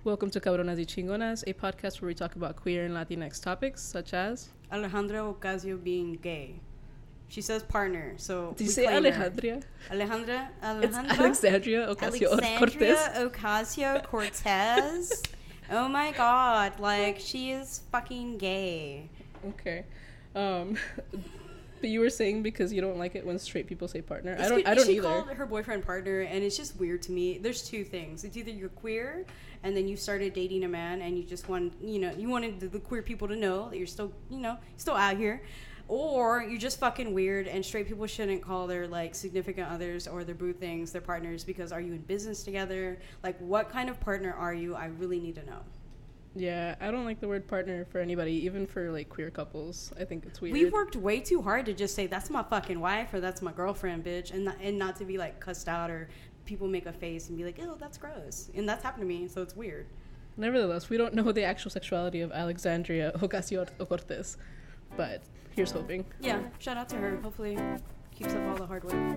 Welcome to Cabronas y Chingonas, a podcast where we talk about queer and Latinx topics such as Alejandra Ocasio being gay. She says partner, so did you say Alejandra? Alejandra? It's Alexandria Ocasio-Cortez. Ocasio-Cortez. Oh my god, like she is fucking gay. Okay. But you were saying because you don't like it when straight people say partner. I don't she either. called her boyfriend partner, and it's just weird to me. There's two things. It's either you're queer and then you started dating a man and you just want, you wanted the queer people to know that you're still, still out here. Or you're just fucking weird, and straight people shouldn't call their, like, significant others or their boo things their partners, because are you in business together? Like, what kind of partner are you? I really need to know. Yeah, I don't like the word partner for anybody, even for, like, queer couples. I think it's weird. We worked way too hard to just say, that's my fucking wife or that's my girlfriend, bitch, and not to be, like, cussed out or people make a face and be like, ew, that's gross. And that's happened to me, so it's weird. Nevertheless, we don't know the actual sexuality of Alexandria Ocasio-Cortez, but here's hoping. Yeah, shout out to her. Hopefully keeps up all the hard work.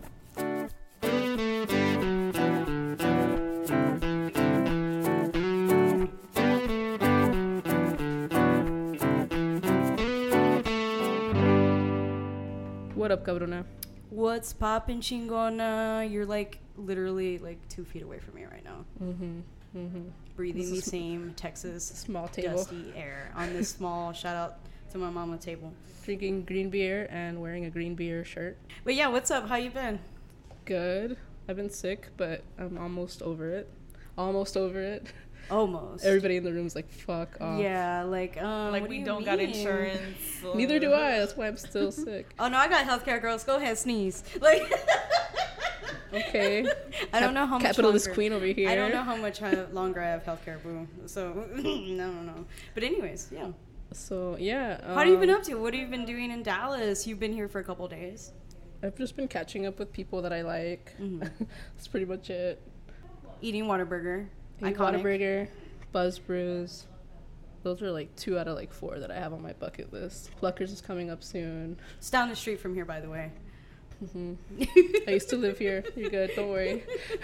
What up, cabrona? What's poppin', chingona? You're, like, literally, like, 2 feet away from me right now. Breathing the same Texas small table dusty air on this small shout out to my mama table. Drinking green beer and wearing a green beer shirt. But yeah, what's up? How you been? Good. I've been sick, but I'm almost over it. Almost. Everybody in the room's like, fuck off. Yeah, like we don't got insurance. Neither do I. That's why I'm still sick. Oh no, I got healthcare, girls. Go ahead, sneeze. Like. Okay. I don't know how much capitalist longer. queen over here. I don't know how much longer I have healthcare, boo. So no. But anyways, yeah. So yeah. How have you been up to? What have you been doing in Dallas? You've been here for a couple days. I've just been catching up with people that I like. That's pretty much it. Eating Whataburger. Whataburger, Buzz Brews. Those are like 2 out of like 4 that I have on my bucket list. Pluckers is coming up soon. It's down the street from here, by the way. I used to live here. You're good. Don't worry.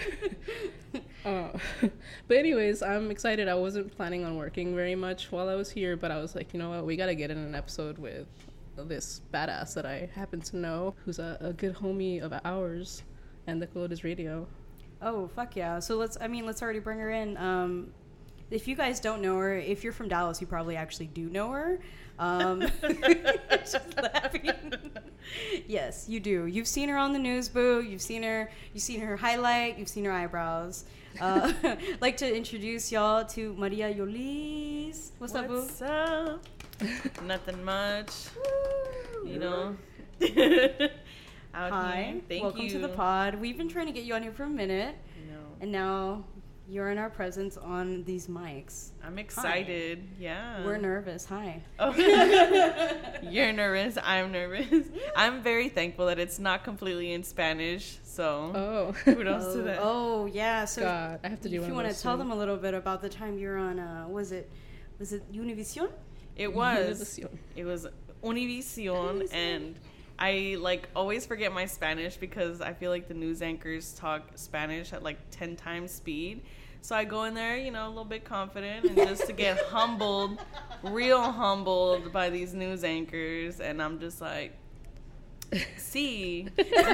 But anyways, I'm excited. I wasn't planning on working very much while I was here, but I was like, you know what? We got to get in an episode with this badass that I happen to know, who's a good homie of ours and the Colodes Radio. Oh, fuck yeah. So let's already bring her in. If you guys don't know her, if you're from Dallas, you probably actually do know her. Just laughing. Yes, you do. You've seen her on the news, boo. You've seen her highlight. You've seen her eyebrows. Like to introduce y'all to Maria Yolis. What's up, boo? What's up? Nothing much. You know. Hi. Welcome to the pod. We've been trying to get you on here for a minute. No. And now you're in our presence on these mics. I'm excited. Hi. Yeah. We're nervous. Hi. Oh. You're nervous. I'm nervous. I'm very thankful that it's not completely in Spanish. So kudos to that. Oh, yeah. So God, I have to do one of those. If you want to tell them a little bit about the time you were on, was it Univision? It was. It was Univision, and I like always forget my Spanish because I feel like the news anchors talk Spanish at like 10 times speed. So I go in there, a little bit confident, and just to get real humbled by these news anchors, and I'm just like, see.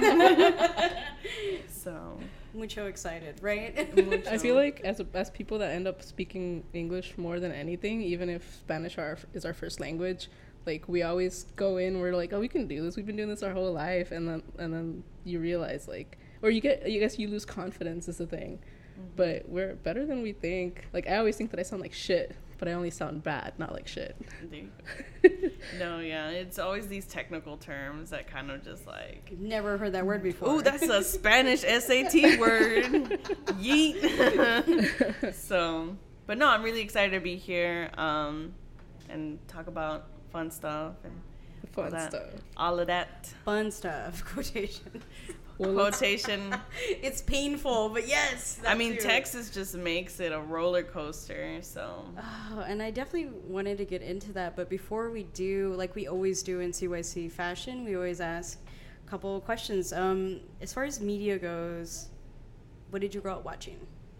So mucho excited, right? I feel like as people that end up speaking English more than anything, even if Spanish is our first language, like we always go in, we're like, oh, we can do this. We've been doing this our whole life, and then you realize like, or you lose confidence is the thing. But we're better than we think. Like, I always think that I sound like shit, but I only sound bad, not like shit. No, yeah. It's always these technical terms that kind of just like... Never heard that word before. Ooh, that's a Spanish SAT word. Yeet. So, but no, I'm really excited to be here and talk about fun stuff. All of that. Fun stuff. Quotation. Quotation. It's painful, but yes. I mean, Texas just makes it a roller coaster, so. Oh, and I definitely wanted to get into that, but before we do, like we always do in CYC Fashion, we always ask a couple of questions. As far as media goes, what did you grow up watching?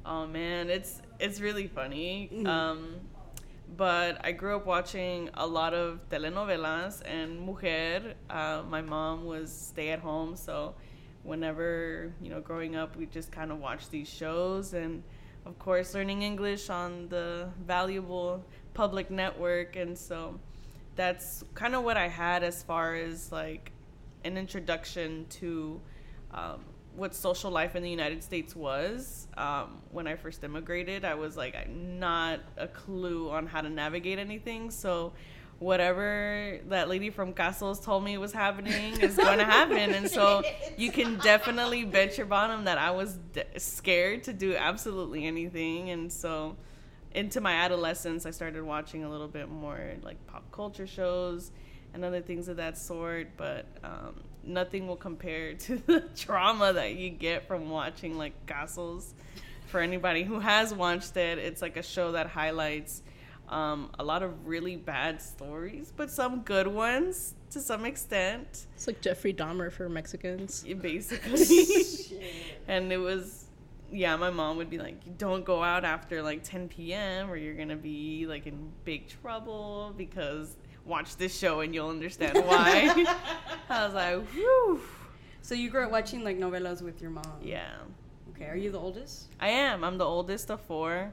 Oh man, it's really funny. But I grew up watching a lot of telenovelas and Mujer. My mom was stay at home, so whenever, growing up, we just kind of watched these shows, and of course learning English on the valuable public network. And so that's kind of what I had as far as like an introduction to what social life in the United States was. When I first immigrated, I was like not a clue on how to navigate anything. So whatever that lady from Castles told me was happening is going to happen. And so you can definitely bet your bottom that I was scared to do absolutely anything. And so into my adolescence, I started watching a little bit more like pop culture shows and other things of that sort. But nothing will compare to the trauma that you get from watching like Castles. For anybody who has watched it, it's like a show that highlights a lot of really bad stories, but some good ones to some extent. It's like Jeffrey Dahmer for Mexicans. Basically. And it was, my mom would be like, don't go out after like 10 p.m. or you're going to be like in big trouble, because watch this show and you'll understand why. I was like, whew. So you grew up watching like novelas with your mom? Yeah. Okay. Are you the oldest? I am. I'm the oldest of 4.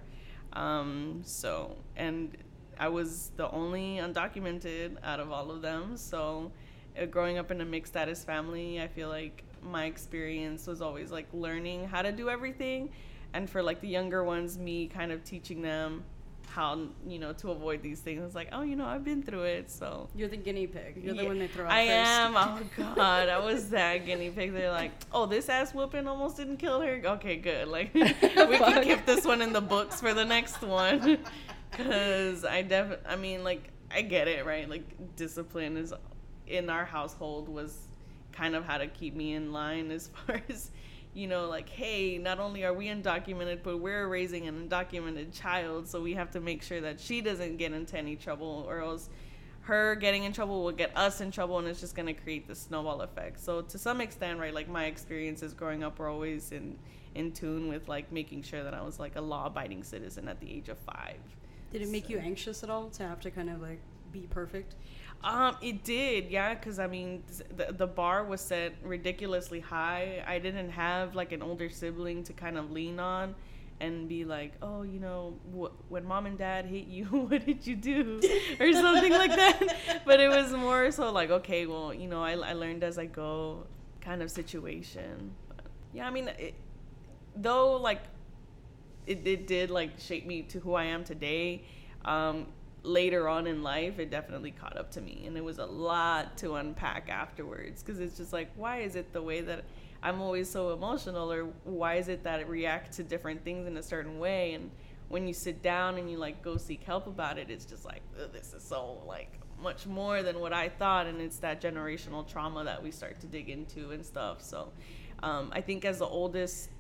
And I was the only undocumented out of all of them. So growing up in a mixed status family, I feel like my experience was always like learning how to do everything. And for like the younger ones, me kind of teaching them how, to avoid these things. It's like, oh, I've been through it. So you're the guinea pig. You're the one they throw out I first. am. Oh God, I was that guinea pig. They're like, oh, this ass whooping almost didn't kill her. Okay, good. Like we can keep this one in the books for the next one. Because I get it, right? Like discipline is in our household was kind of how to keep me in line as far as, like, hey, not only are we undocumented, but we're raising an undocumented child, so we have to make sure that she doesn't get into any trouble, or else her getting in trouble will get us in trouble, and it's just going to create the snowball effect. So to some extent, right, like my experiences growing up were always in tune with like making sure that I was like a law-abiding citizen at the age of 5. Did it make you anxious at all to have to kind of like be perfect? It did, yeah, because I mean, the bar was set ridiculously high. I didn't have like an older sibling to kind of lean on and be like, oh, when mom and dad hate you, what did you do? Or something like that. But it was more so like, okay, well, I learned as I go kind of situation. But, yeah, I mean, though, like, it did like shape me to who I am today. Later on in life, it definitely caught up to me, and it was a lot to unpack afterwards, because it's just like, why is it the way that I'm always so emotional, or why is it that it reacts to different things in a certain way? And when you sit down and you like go seek help about it, it's just like, this is so like much more than what I thought, and it's that generational trauma that we start to dig into and stuff. So I think as the oldest,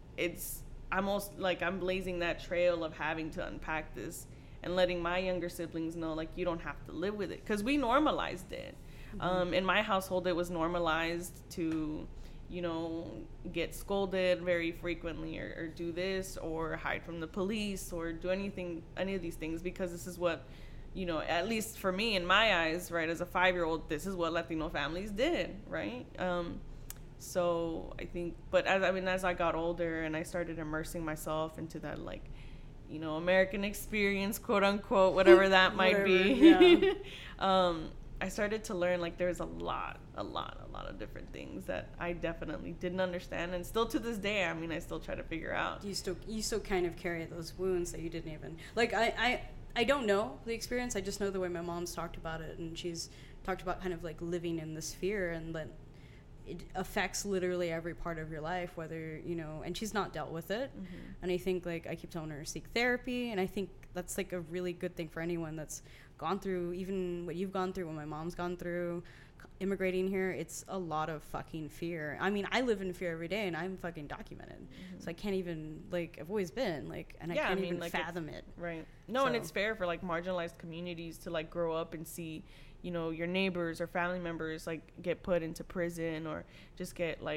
I'm blazing that trail of having to unpack this and letting my younger siblings know, like, you don't have to live with it, because we normalized it. Mm-hmm. In my household, it was normalized to, get scolded very frequently, or do this, or hide from the police, or do any of these things, because this is what, at least for me, in my eyes, right, as a 5-year-old, this is what Latino families did, right? So I think, but as I got older and I started immersing myself into that, like, American experience, quote unquote, whatever that might be. Yeah. I started to learn like there's a lot of different things that I definitely didn't understand, and still to this day, I still try to figure out. You still kind of carry those wounds that you didn't even like. I don't know the experience. I just know the way my mom's talked about it, and she's talked about kind of like living in this fear, and that it affects literally every part of your life, whether, and she's not dealt with it. Mm-hmm. And I think, like, I keep telling her to seek therapy, and I think that's, like, a really good thing for anyone that's gone through even what you've gone through, what my mom's gone through, immigrating here. It's a lot of fucking fear. I live in fear every day, and I'm fucking documented. Mm-hmm. So I can't even, like, I've always been, like, and I can't even like fathom it. Right. No, and it's fair for, like, marginalized communities to, like, grow up and see, your neighbors or family members like get put into prison, or just get like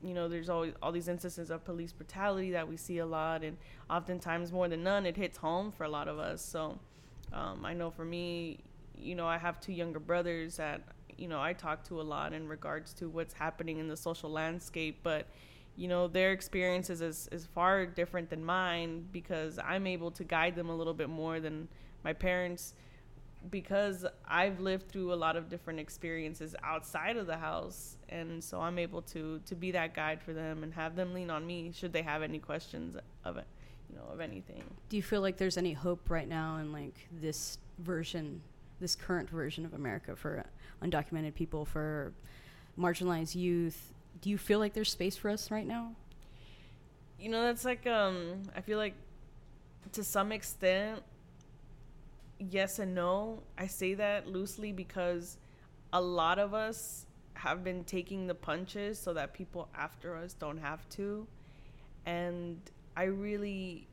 there's always all these instances of police brutality that we see a lot, and oftentimes more than none, it hits home for a lot of us. So I know for me, I have 2 younger brothers that, I talk to a lot in regards to what's happening in the social landscape, but their experiences is far different than mine, because I'm able to guide them a little bit more than my parents, because I've lived through a lot of different experiences outside of the house. And so I'm able to be that guide for them and have them lean on me should they have any questions of it, of anything. Do you feel like there's any hope right now in like this current version of America for undocumented people, for marginalized youth? Do you feel like there's space for us right now? That's like, I feel like to some extent, yes and no. I say that loosely because a lot of us have been taking the punches so that people after us don't have to. And I really,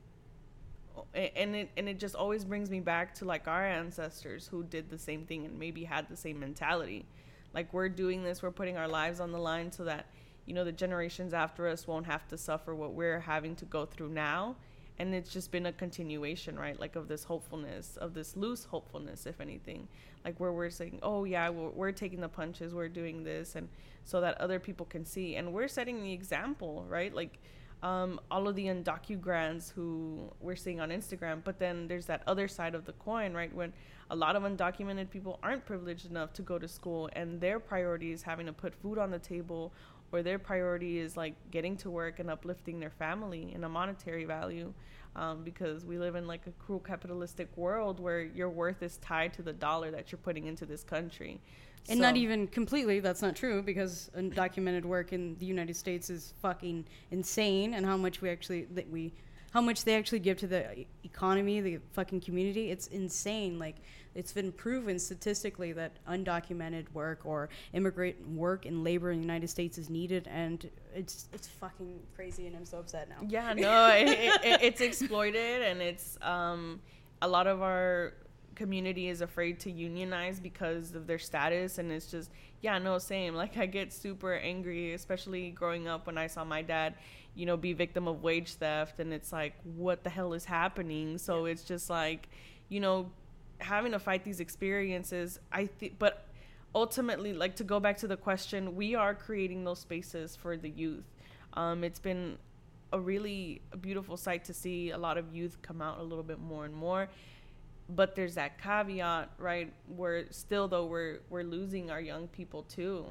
and it just always brings me back to like our ancestors who did the same thing and maybe had the same mentality. Like, we're doing this, we're putting our lives on the line so that, the generations after us won't have to suffer what we're having to go through now. And it's just been a continuation, right? Like, of this hopefulness, of this loose hopefulness, if anything. Like, where we're saying, oh, yeah, we're taking the punches, we're doing this, and so that other people can see. And we're setting the example, right? Like, all of the undocu-grants who we're seeing on Instagram. But then there's that other side of the coin, right? When a lot of undocumented people aren't privileged enough to go to school, and their priority is having to put food on the table, or their priority is like getting to work and uplifting their family in a monetary value, because we live in like a cruel capitalistic world where your worth is tied to the dollar that you're putting into this country. And not even completely, that's not true, because undocumented work in the United States is fucking insane, and how much they actually give to the economy, the fucking community, it's insane. Like, it's been proven statistically that undocumented work or immigrant work and labor in the United States is needed, and it's fucking crazy, and I'm so upset now. Yeah, no, it's exploited, and it's a lot of our community is afraid to unionize because of their status, and it's just, yeah, no, same. Like, I get super angry, especially growing up when I saw my dad, be victim of wage theft, and it's like, what the hell is happening? So it's just like, having to fight these experiences, but ultimately, like, to go back to the question, we are creating those spaces for the youth. It's been a really beautiful sight to see a lot of youth come out a little bit more and more. But there's that caveat, right, where still, though, we're losing our young people, too,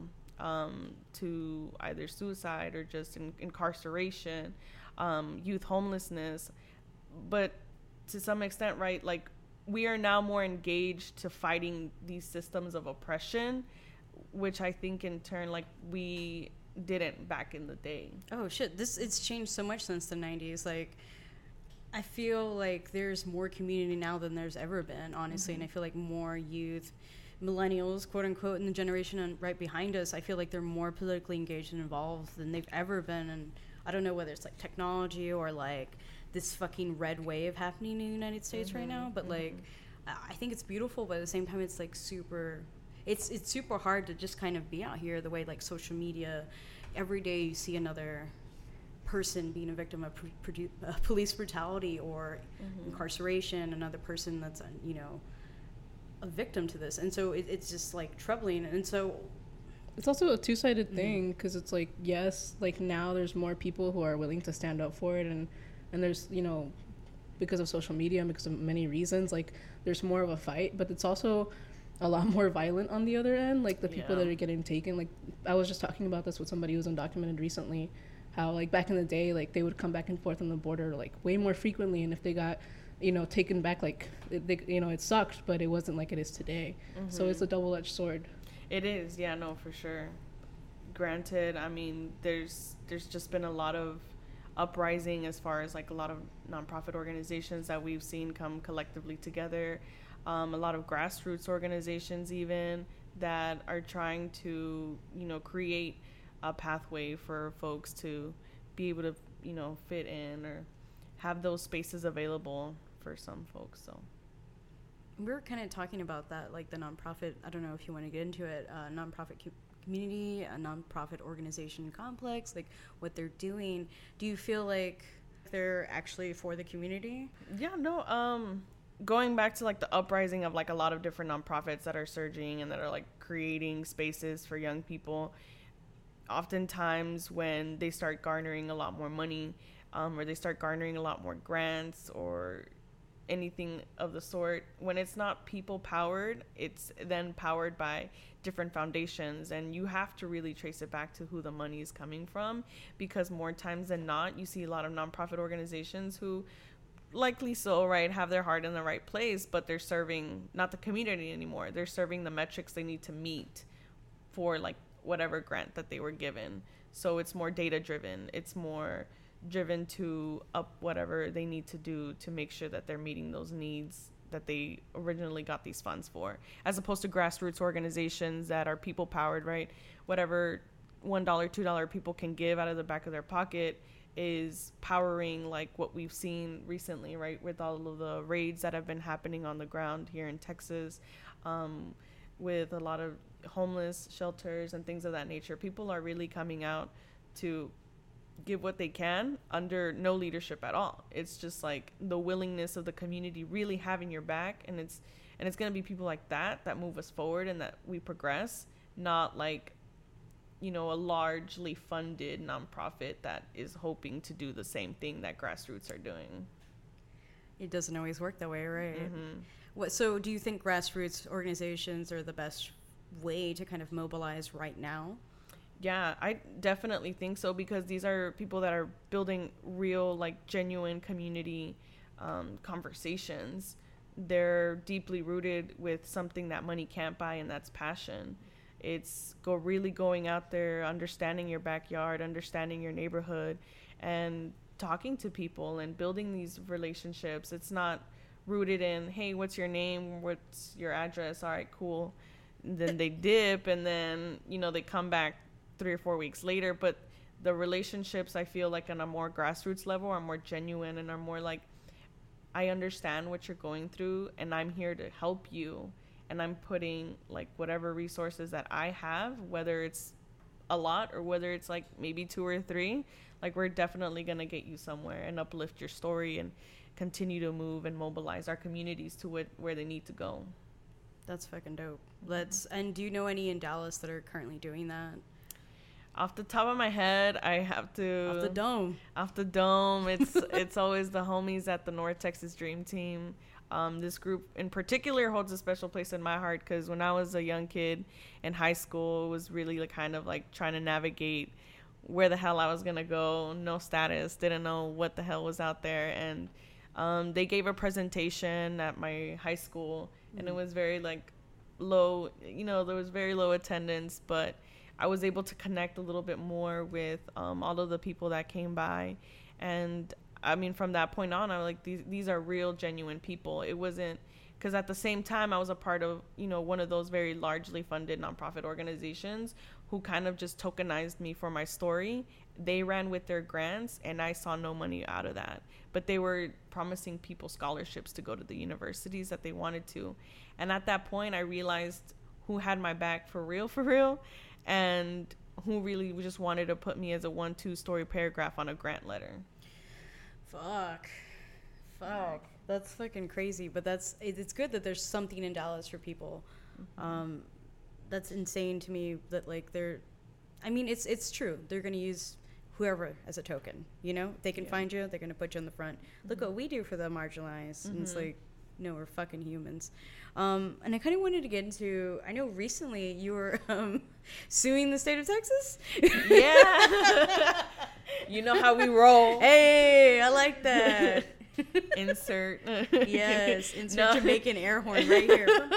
to either suicide or just incarceration, youth homelessness. But to some extent, right, like, we are now more engaged to fighting these systems of oppression, which I think in turn, like, we didn't back in the day. Oh, shit. It's changed so much since the 90s. Like, I feel like there's more community now than there's ever been, honestly. Mm-hmm. And I feel like more youth, millennials, quote unquote, and the generation right behind us, I feel like they're more politically engaged and involved than they've ever been. And I don't know whether it's like technology or like this fucking red wave happening in the United States right now. But like, I think it's beautiful, but at the same time, it's like it's super hard to just kind of be out here the way like social media, every day you see another person being a victim of police brutality or incarceration, another person that's a victim to this, and so it's just like troubling. And so it's also a two-sided thing, because it's like, yes, like now there's more people who are willing to stand up for it, and there's because of social media and because of many reasons, like there's more of a fight, but it's also a lot more violent on the other end, like the people that are getting taken. Like, I was just talking about this with somebody who's undocumented recently, how like back in the day, like they would come back and forth on the border like way more frequently, and if they got taken back, like it sucked, but it wasn't like it is today. So it's a double-edged sword. It is, yeah, no, for sure. Granted, I mean, there's just been a lot of uprising as far as like a lot of nonprofit organizations that we've seen come collectively together, a lot of grassroots organizations even that are trying to create a pathway for folks to be able to fit in or have those spaces available for some folks. So we were kind of talking about that, like the nonprofit, I don't know if you want to get into it, nonprofit community, a nonprofit organization complex, like what they're doing, do you feel like they're actually for the community? Yeah, no, going back to like the uprising of like a lot of different nonprofits that are surging and that are like creating spaces for young people, oftentimes when they start garnering a lot more money, or they start garnering a lot more grants or anything of the sort, when it's not people powered, it's then powered by different foundations, and you have to really trace it back to who the money is coming from, because more times than not you see a lot of nonprofit organizations who, likely so, right, have their heart in the right place, but they're serving not the community anymore. They're serving the metrics they need to meet for like whatever grant that they were given. So it's more data driven. It's more driven to up whatever they need to do to make sure that they're meeting those needs that they originally got these funds for, as opposed to grassroots organizations that are people powered, right? Whatever $1, $2 people can give out of the back of their pocket is powering like what we've seen recently, right, with all of the raids that have been happening on the ground here in Texas, with a lot of homeless shelters and things of that nature. People are really coming out to give what they can under no leadership at all. It's just like the willingness of the community really having your back, and it's going to be people like that move us forward and that we progress, not like, you know, a largely funded nonprofit that is hoping to do the same thing that grassroots are doing. It doesn't always work that way, right? Mm-hmm. So do you think grassroots organizations are the best way to kind of mobilize right now? Yeah, I definitely think so, because these are people that are building real, like, genuine community conversations. They're deeply rooted with something that money can't buy, and that's passion. It's really going out there, understanding your backyard, understanding your neighborhood, and talking to people and building these relationships. It's not rooted in, hey, what's your name? What's your address? All right, cool. And then they dip, and then, you know, they come back 3 or 4 weeks later. But the relationships, I feel like on a more grassroots level, are more genuine and are more like, I understand what you're going through, and I'm here to help you. And I'm putting like whatever resources that I have, whether it's a lot or whether it's like maybe 2 or 3, like we're definitely going to get you somewhere and uplift your story and continue to move and mobilize our communities to where they need to go. That's fucking dope. And do you know any in Dallas that are currently doing that? Off the top of my head, I have to... Off the dome. It's always the homies at the North Texas Dream Team. This group in particular holds a special place in my heart, because when I was a young kid in high school, it was really like kind of like trying to navigate where the hell I was going to go. No status. Didn't know what the hell was out there. And they gave a presentation at my high school, and it was very like low, you know, there was very low attendance, but I was able to connect a little bit more with all of the people that came by. And I mean, from that point on, I'm like, these are real, genuine people. It wasn't, because at the same time, I was a part of, you know, one of those very largely funded nonprofit organizations who kind of just tokenized me for my story. They ran with their grants, and I saw no money out of that. But they were promising people scholarships to go to the universities that they wanted to. And at that point, I realized who had my back for real, and who really just wanted to put me as a 1-2 story paragraph on a grant letter. Fuck. That's fucking crazy. But it's good that there's something in Dallas for people. That's insane to me that like it's true. They're going to use whoever as a token, you know? If they can find you, they're going to put you in the front. Look what we do for the marginalized. And it's like, no, we're fucking humans. And I kind of wanted to get into, I know recently you were suing the state of Texas. Yeah. You know how we roll. Hey, I like that. Insert Jamaican air horn right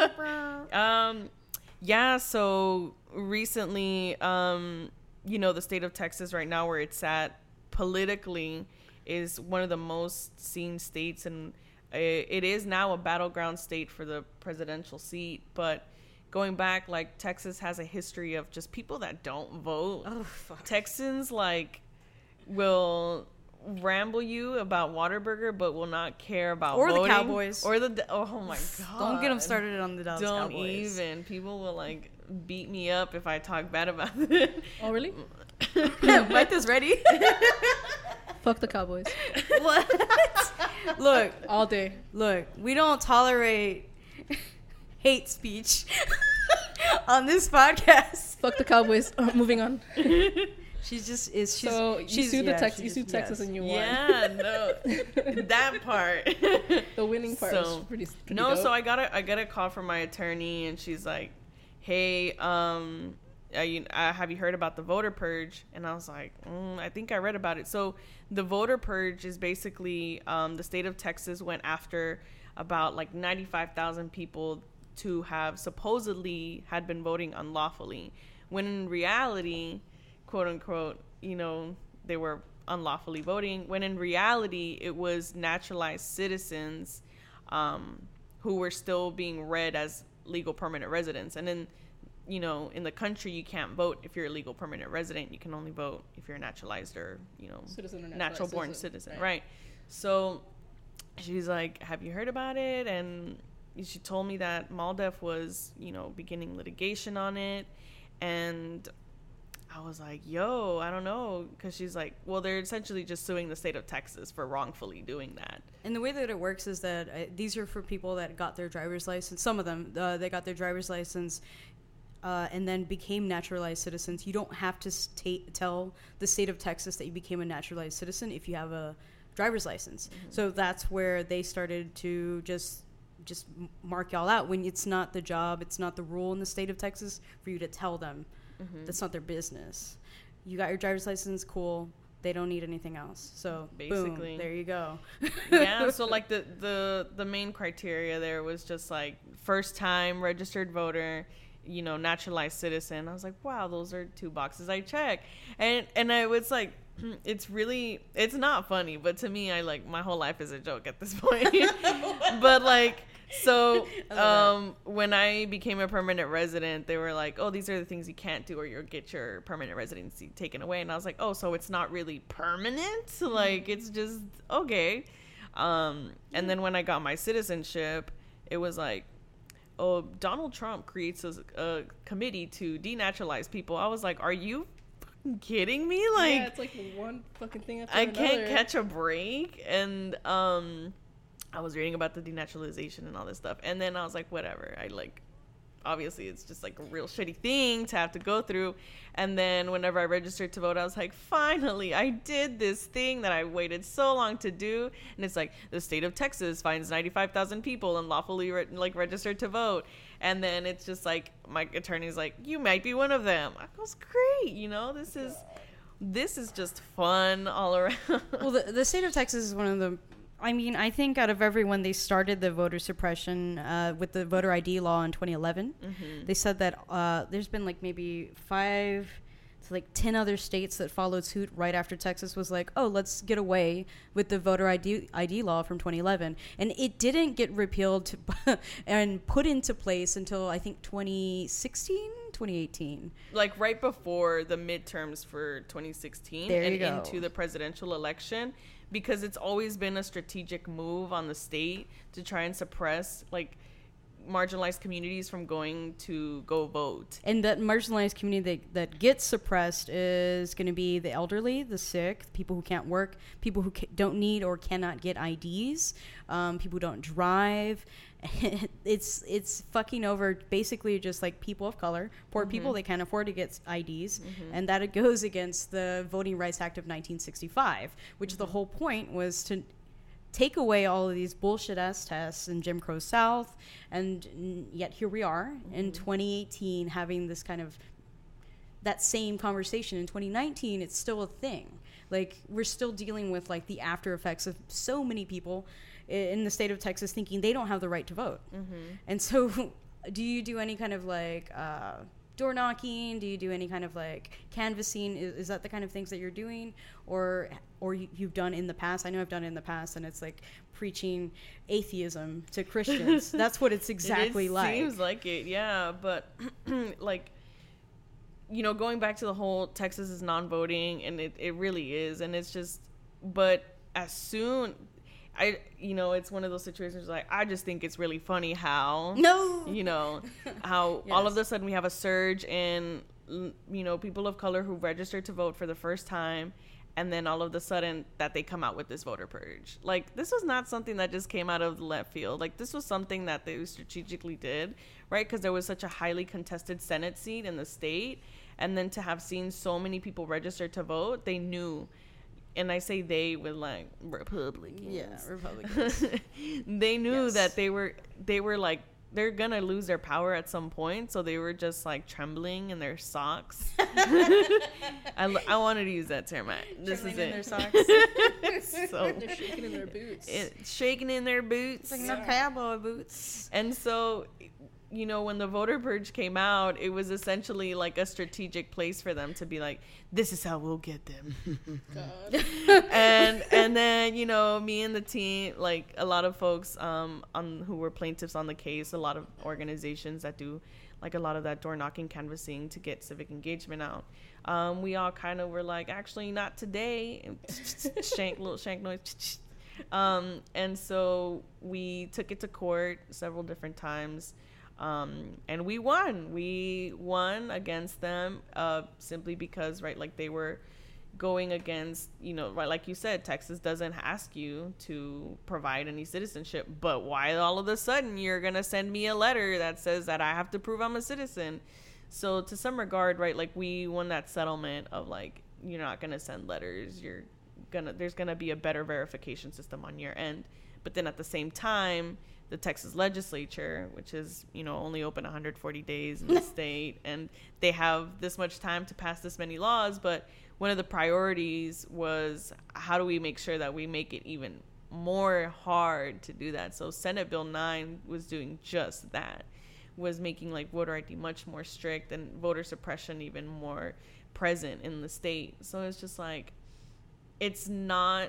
here. Yeah, so recently, you know, the state of Texas right now, where it's at politically, is one of the most seen states, and it is now a battleground state for the presidential seat. But going back, like, Texas has a history of just people that don't vote. Oh, fuck. Texans, like, will ramble you about Whataburger, but will not care about or voting. the Cowboys Or the oh my god! Don't get them started on the Dallas Don't Cowboys. even. People will like beat me up if I talk bad about it. Oh really? Mike is ready. Fuck the Cowboys. What? Look, All day. look. We don't tolerate hate speech on this podcast. Fuck the Cowboys. Moving on. She's just is. She's, So you she's, sued yeah, the she you just- sued Texas yes. and you won. Yeah, no, that part. The winning part was pretty No, dope. so I got a call from my attorney, and she's like, "Hey, have you heard about the voter purge?" And I was like, "I think I read about it." So the voter purge is basically the state of Texas went after about like 95,000 people to have supposedly had been voting unlawfully, when in reality, quote unquote, they were unlawfully voting, when in reality it was naturalized citizens who were still being read as legal permanent residents. And then, in the country, you can't vote if you're a legal permanent resident. You can only vote if you're naturalized or, Citizen or natural born citizen. Right. So she's like, have you heard about it? And she told me that MALDEF was, beginning litigation on it. And I was like, yo, I don't know. Because she's like, well, they're essentially just suing the state of Texas for wrongfully doing that. And the way that it works is that these are for people that got their driver's license. Some of them, they got their driver's license and then became naturalized citizens. You don't have to tell the state of Texas that you became a naturalized citizen if you have a driver's license. Mm-hmm. So that's where they started to just mark y'all out, when it's not the job, it's not the rule in the state of Texas for you to tell them. Mm-hmm. That's not their business. You got your driver's license, cool. They don't need anything else. So basically, boom, there you go. Yeah. So like the main criteria there was just like first time registered voter, naturalized citizen. I was like, wow, those are 2 boxes I check. And I was like, it's not funny, but to me, my whole life is a joke at this point. But like, so when I became a permanent resident, they were like, oh, these are the things you can't do or you'll get your permanent residency taken away. And I was like, oh, so it's not really permanent? Like, it's just okay. And then when I got my citizenship, it was like, oh, Donald Trump creates a committee to denaturalize people. I was like, are you fucking kidding me? Like, yeah, it's like one fucking thing after I another. can't catch a break. And I was reading about the denaturalization and all this stuff, and then I was like, whatever. Obviously it's just like a real shitty thing to have to go through. And then whenever I registered to vote, I was like, finally, I did this thing that I waited so long to do. And it's like, the state of Texas finds 95,000 people unlawfully registered to vote. And then it's just like, my attorney's like, you might be one of them. I goes, great, this is just fun all around. Well, the state of Texas is one of the, I think out of everyone, they started the voter suppression with the voter ID law in 2011. Mm-hmm. They said that there's been like maybe 5 to like 10 other states that followed suit right after Texas was like, oh, let's get away with the voter ID law from 2011. And it didn't get repealed and put into place until I think 2018. Like right before the midterms for 2016 and into the presidential election. Because it's always been a strategic move on the state to try and suppress like marginalized communities from going to go vote. And that marginalized community that gets suppressed is going to be the elderly, the sick, people who can't work, people who don't need or cannot get IDs, people who don't drive. It's fucking over basically just like people of color, poor people, they can't afford to get IDs, and that it goes against the Voting Rights Act of 1965, which the whole point was to take away all of these bullshit ass tests in Jim Crow South, and yet here we are in 2018 having this kind of that same conversation. In 2019, it's still a thing. Like, we're still dealing with like the after effects of so many people in the state of Texas thinking they don't have the right to vote. And so do you do any kind of like door knocking? Do you do any kind of like canvassing? Is that the kind of things that you're doing, or you've done in the past? I know I've done it in the past, and it's like preaching atheism to Christians. That's what it's exactly like. It seems like it, yeah. But like, going back to the whole Texas is non-voting, and it really is, and it's just but as soon, it's one of those situations like, I just think it's really funny how, how all of a sudden we have a surge in, people of color who registered to vote for the first time. And then all of a sudden that they come out with this voter purge. Like, this was not something that just came out of the left field. Like, this was something that they strategically did, right? Because there was such a highly contested Senate seat in the state. And then to have seen so many people register to vote, they knew. And I say they with, like, Republicans. Yeah, Republicans. They knew that they were like, they're gonna lose their power at some point, so they were just like trembling in their socks. I wanted to use that term. This is it. In their socks. So they're shaking in their boots. Shaking in their boots. It's like no cowboy boots. And so, when the voter purge came out, it was essentially like a strategic place for them to be like, this is how we'll get them. God. and then, me and the team, like a lot of folks who were plaintiffs on the case, a lot of organizations that do like a lot of that door knocking canvassing to get civic engagement out. We all kind of were like, actually not today. Little shank noise. And so we took it to court several different times. And we won against them, simply because, right, like they were going against, right, like you said, Texas doesn't ask you to provide any citizenship, but why all of a sudden you're going to send me a letter that says that I have to prove I'm a citizen? So to some regard, right, like we won that settlement of like, you're not going to send letters. There's going to be a better verification system on your end. But then at the same time, the Texas legislature, which is, only open 140 days in the state, and they have this much time to pass this many laws. But one of the priorities was, how do we make sure that we make it even more hard to do that? So Senate Bill 9 was doing just that, was making like voter ID much more strict and voter suppression even more present in the state. So it's just like, it's not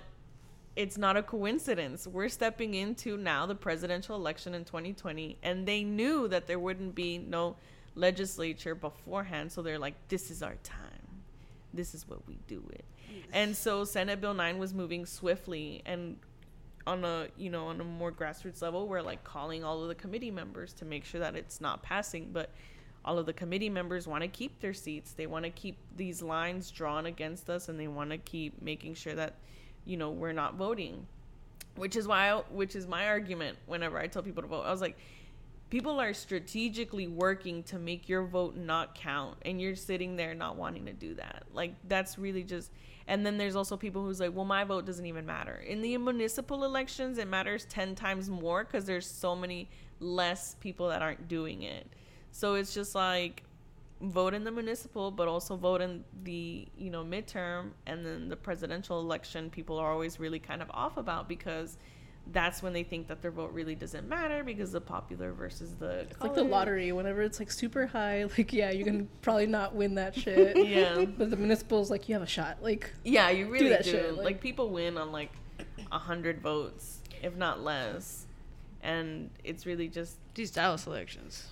a coincidence. We're stepping into now the presidential election in 2020, and they knew that there wouldn't be no legislature beforehand. So they're like, this is our time. This is what we do it. And so Senate Bill 9 was moving swiftly, and on a more grassroots level, we're like calling all of the committee members to make sure that it's not passing. But all of the committee members want to keep their seats. They want to keep these lines drawn against us, and they want to keep making sure that we're not voting, which is my argument whenever I tell people to vote. I was like, people are strategically working to make your vote not count, and you're sitting there not wanting to do that. Like, that's really just. And then there's also people who's like, well, my vote doesn't even matter. In the municipal elections, it matters 10 times more because there's so many less people that aren't doing it. So it's just like, vote in the municipal, but also vote in the midterm, and then the presidential election people are always really kind of off about, because that's when they think that their vote really doesn't matter, because the popular versus the it's like the lottery. Whenever it's like super high, like, yeah, you can probably not win that shit. Yeah, but the municipal's like, you have a shot. Like, yeah, you really do that shit. Like people win on like 100 votes, if not less, and it's really just these Dallas elections.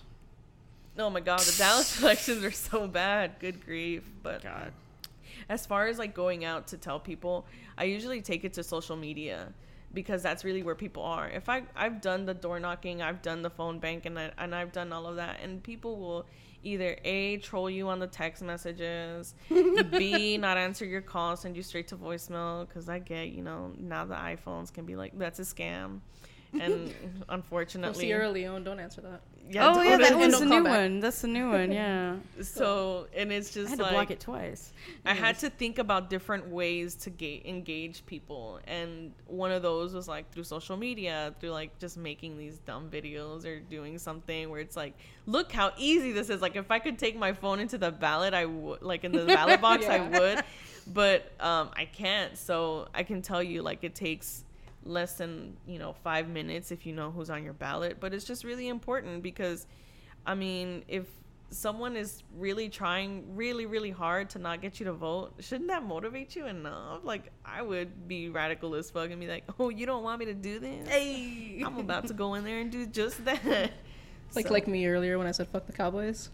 Oh my God, the Dallas elections are so bad. Good grief. But God, as far as like going out to tell people, I usually take it to social media, because that's really where people are. If I've done the door knocking, I've done the phone bank, and I've done all of that, and people will either A, troll you on the text messages, B, not answer your call, send you straight to voicemail, because I get, now the iPhones can be like, that's a scam. And unfortunately, Sierra Leone, don't answer that. Yeah, that one's the new one. That's the new one, yeah. So, and it's just I had to block it twice. I had to think about different ways to engage people, and one of those was like through social media, through like just making these dumb videos or doing something where it's like, look how easy this is. Like, if I could take my phone into the ballot, I would, like in the ballot box, I would, but I can't. So I can tell you, like, it takes less than 5 minutes if you know who's on your ballot. But it's just really important, because I mean, if someone is really trying really, really hard to not get you to vote, shouldn't that motivate you enough? Like, I would be radical as fuck and be like, oh, you don't want me to do this? Hey, I'm about to go in there and do just that. Like me earlier when I said fuck the Cowboys.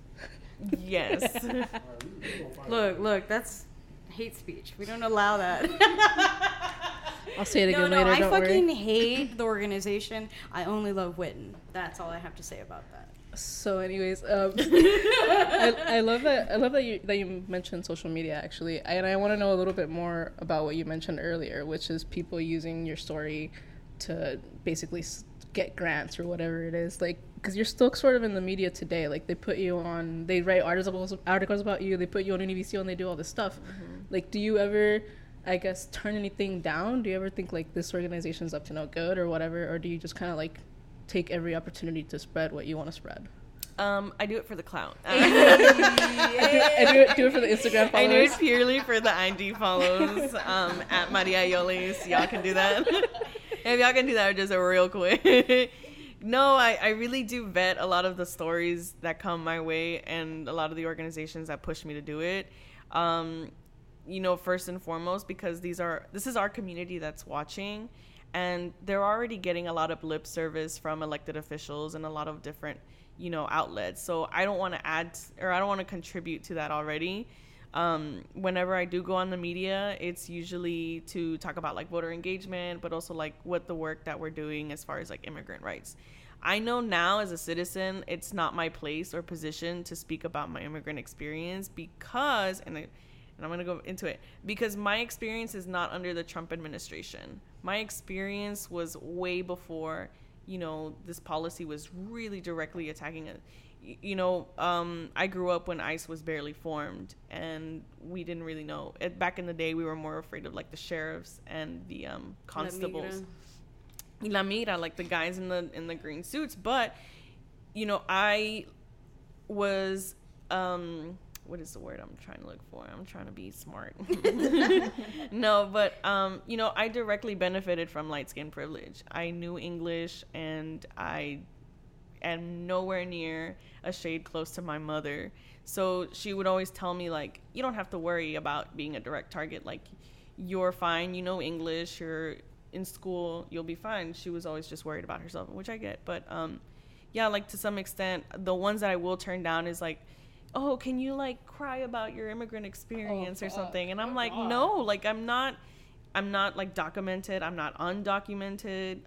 Yes. Look, that's hate speech. We don't allow that. I'll say it again later. I don't fucking worry. hate the organization. I only love Witten. That's all I have to say about that. So, anyways, I love that you mentioned social media actually, and I want to know a little bit more about what you mentioned earlier, which is people using your story to basically get grants or whatever it is, like, because you're still sort of in the media today. Like, they write articles about you, they put you on Univision, they do all this stuff. Like, do you ever, I guess, turn anything down? Do you ever think like this organization's up to no good or whatever, or do you just kind of like take every opportunity to spread what you want to spread? I do it for the clout. I do it for the Instagram followers. I do it purely for the IG follows at Maria Yolis. Y'all can do that. If y'all can do that just real quick. No, I really do vet a lot of the stories that come my way and a lot of the organizations that push me to do it. First and foremost, because this is our community that's watching, and they're already getting a lot of lip service from elected officials and a lot of different, outlets. So I don't want to I don't want to contribute to that already. Whenever I do go on the media, it's usually to talk about like voter engagement, but also like what the work that we're doing as far as like immigrant rights. I know now as a citizen, it's not my place or position to speak about my immigrant experience because, and I'm going to go into it, because my experience is not under the Trump administration. My experience was way before, this policy was really directly attacking it. I grew up when ICE was barely formed, and we didn't really know. Back in the day, we were more afraid of like the sheriffs and the constables. La Mira, like the guys in the green suits. But, I was what is the word I'm trying to look for? I'm trying to be smart. No, but, I directly benefited from light skin privilege. I knew English, and I am nowhere near a shade close to my mother. So she would always tell me, like, you don't have to worry about being a direct target. Like, you're fine. You know English. You're in school. You'll be fine. She was always just worried about herself, which I get. But, yeah, like, to some extent, the ones that I will turn down is, like, oh, can you like cry about your immigrant experience or something? And I'm like, no, like I'm not like documented. I'm not undocumented.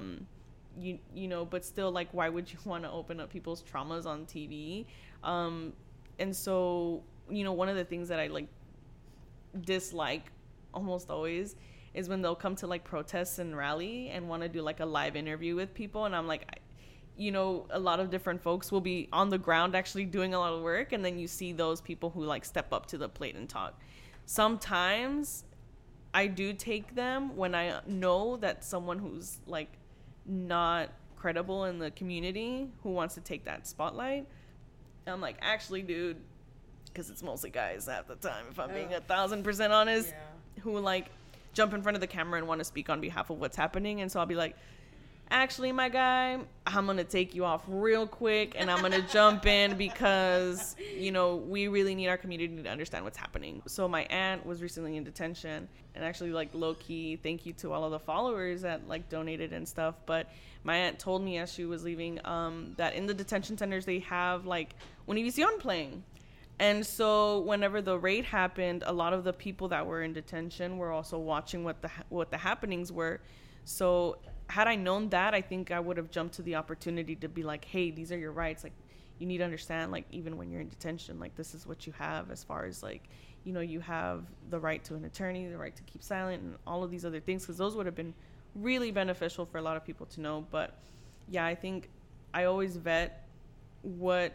But still, like, why would you want to open up people's traumas on TV? And so, one of the things that I like dislike almost always is when they'll come to like protests and rally and want to do like a live interview with people. And I'm like, a lot of different folks will be on the ground actually doing a lot of work, and then you see those people who like step up to the plate and talk. Sometimes I do take them when I know that someone who's like not credible in the community who wants to take that spotlight. I'm like, actually, dude, because it's mostly guys at the time, if I'm being 1,000% honest, who like jump in front of the camera and want to speak on behalf of what's happening. And so I'll be like, actually, my guy, I'm going to take you off real quick, and I'm going to jump in because, we really need our community to understand what's happening. So my aunt was recently in detention, and actually, like, low-key, thank you to all of the followers that, like, donated and stuff. But my aunt told me as she was leaving that in the detention centers, they have, like, Univision playing. And so whenever the raid happened, a lot of the people that were in detention were also watching what the happenings were. So had I known that, I think I would have jumped to the opportunity to be like, hey, these are your rights. Like, you need to understand, like, even when you're in detention, like, this is what you have as far as, like, you have the right to an attorney, the right to keep silent, and all of these other things, because those would have been really beneficial for a lot of people to know. But, yeah, I think I always vet what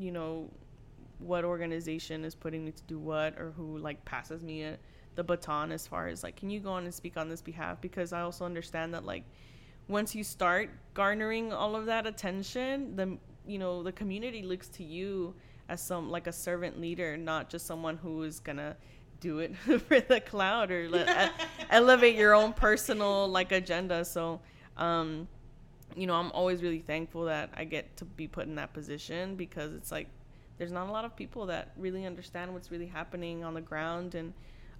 organization is putting me to do what, or who, like, passes me the baton as far as, like, can you go on and speak on this behalf? Because I also understand that, like, once you start garnering all of that attention, the community looks to you as a servant leader, not just someone who is gonna do it for the cloud or elevate your own personal like agenda. So, I'm always really thankful that I get to be put in that position, because it's like there's not a lot of people that really understand what's really happening on the ground, and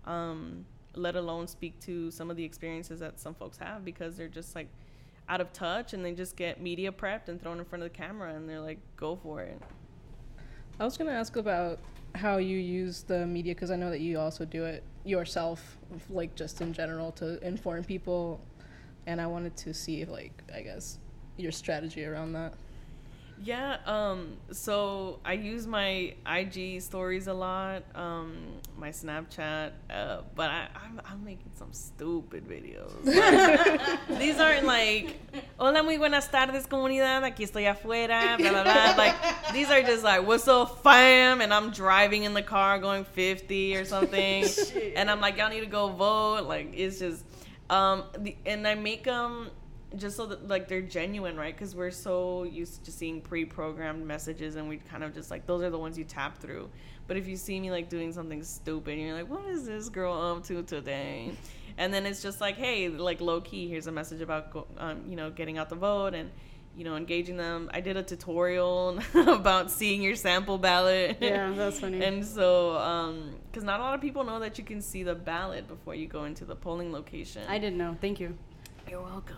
let alone speak to some of the experiences that some folks have, because they're just like out of touch, and they just get media prepped and thrown in front of the camera, and they're like, go for it. I was going to ask about how you use the media, because I know that you also do it yourself, like just in general to inform people, and I wanted to see like, I guess, your strategy around that. Yeah, so I use my IG stories a lot, my Snapchat, but I'm making some stupid videos. Like, these aren't like, hola, muy buenas tardes, comunidad, aquí estoy afuera, blah, blah, blah. Like, these are just like, what's up, fam? And I'm driving in the car going 50 or something. And I'm like, y'all need to go vote. Like, it's just, and I make them just so that like they're genuine, right? Because we're so used to seeing pre-programmed messages, and we kind of just like, those are the ones you tap through. But if you see me like doing something stupid and you're like, what is this girl up to today? And then it's just like, hey, like low-key, here's a message about getting out the vote and engaging them. I did a tutorial about seeing your sample ballot. Yeah, that's funny. And so because not a lot of people know that you can see the ballot before you go into the polling location. I didn't know. Thank you. You're welcome.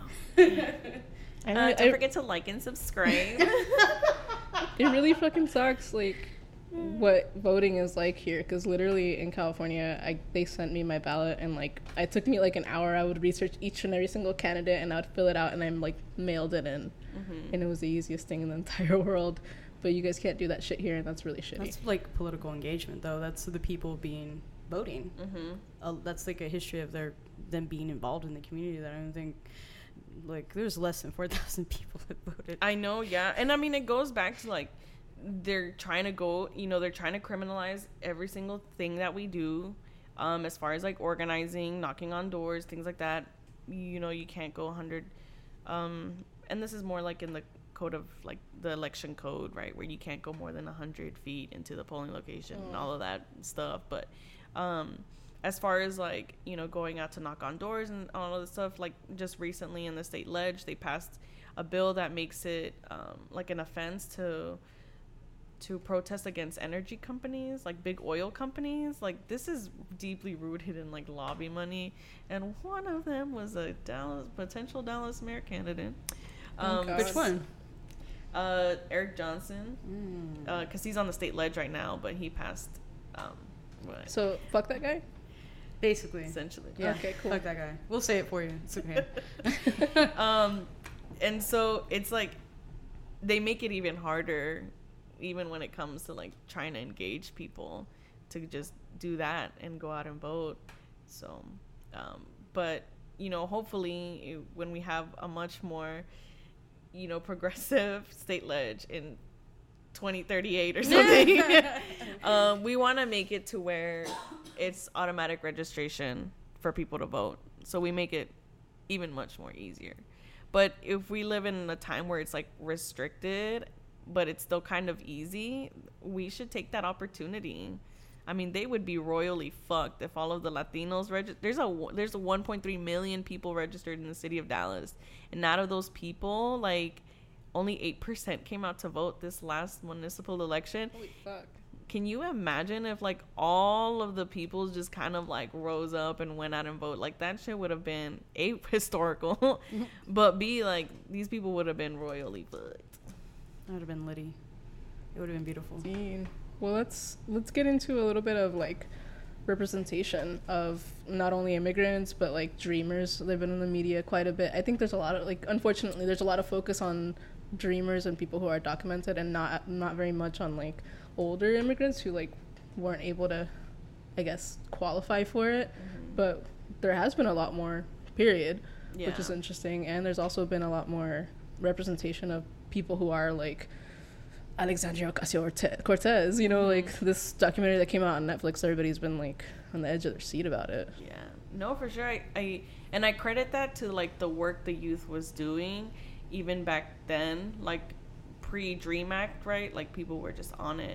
Don't forget to like and subscribe. It really fucking sucks, like, what voting is like here, because literally in California, they sent me my ballot, and like, it took me like an hour. I would research each and every single candidate, and I would fill it out, and I'm like, mailed it in. And it was the easiest thing in the entire world. But you guys can't do that shit here, and that's really shitty. That's like political engagement, though. That's the people voting. That's like a history of them being involved in the community that I don't think, like, there's less than 4,000 people that voted. I know, yeah. And I mean, it goes back to like, they're trying to criminalize every single thing that we do, as far as like organizing, knocking on doors, things like that. You can't go 100, and this is more like in the code of like the election code, right, where you can't go more than 100 feet into the polling location and all of that stuff. But as far as like, going out to knock on doors and all of this stuff, like just recently in the state ledge, they passed a bill that makes it like an offense to protest against energy companies, like big oil companies. Like, this is deeply rooted in like lobby money, and one of them was a potential Dallas mayor candidate. Which one? Eric Johnson, because he's on the state ledge right now, but he passed. So fuck that guy. Basically, essentially. Yeah. Okay, cool. Fuck that guy. We'll say it for you. It's okay. And so it's like they make it even harder, even when it comes to like trying to engage people to just do that and go out and vote. So, but hopefully when we have a much more progressive state ledge in 2038 or something, we want to make it to where it's automatic registration for people to vote, so we make it even much more easier. But if we live in a time where it's like restricted but it's still kind of easy, we should take that opportunity. I mean, they would be royally fucked if all of the Latinos there's a 1.3 million people registered in the city of Dallas, and out of those people, like, only 8% came out to vote this last municipal election. Holy fuck. Can you imagine if like all of the people just kind of like rose up and went out and vote? Like, that shit would have been A, historical, but B, like, these people would have been royally fucked. That would have been litty. It would have been beautiful. Well, let's get into a little bit of like representation of not only immigrants but like dreamers. They've been in the media quite a bit. I think there's a lot of, like, unfortunately, there's a lot of focus on dreamers and people who are documented, and not very much on like older immigrants who like weren't able to, I guess, qualify for it. But there has been a lot more, period, which is interesting. And there's also been a lot more representation of people who are like Alexandria Ocasio-Cortez, like this documentary that came out on Netflix. Everybody's been like on the edge of their seat about it. Yeah, no, for sure. I credit that to like the work the youth was doing even back then, like pre-Dream Act, right? Like, people were just on it,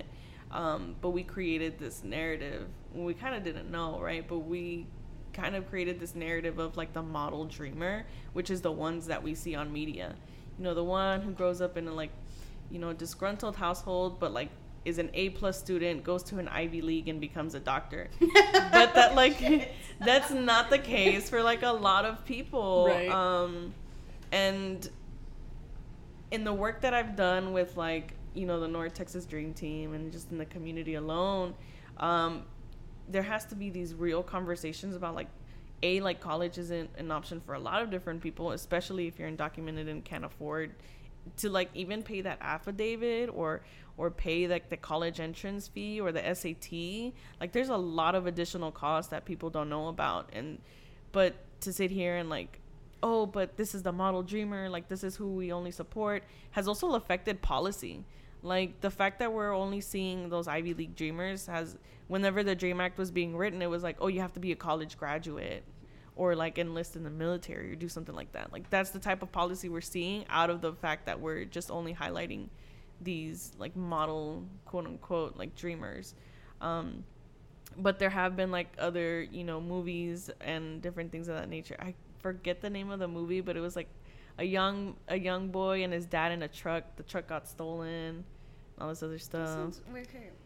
but we created this narrative. We kind of didn't know, right? But we kind of created this narrative of like the model dreamer, which is the ones that we see on media. The one who grows up in a like, disgruntled household, but like is an A+ student, goes to an Ivy League and becomes a doctor. But that, like, that's not the case for like a lot of people. Right. And in the work that I've done with like you know, the North Texas Dream Team and just in the community alone, there has to be these real conversations about like college isn't an option for a lot of different people, especially if you're undocumented and can't afford to like even pay that affidavit or pay like the college entrance fee or the SAT. Like there's a lot of additional costs that people don't know about. But to sit here and like, oh, but this is the model dreamer, like this is who we only support, has also affected policy. Like the fact that we're only seeing those Ivy League dreamers has, whenever the Dream Act was being written, it was like, oh, you have to be a college graduate or like enlist in the military or do something like that. Like that's the type of policy we're seeing out of the fact that we're just only highlighting these like model quote unquote like dreamers. But there have been like other, you know, movies and different things of that nature. I forget the name of the movie, but it was like a young boy and his dad in a truck. The truck got stolen, all this other stuff. When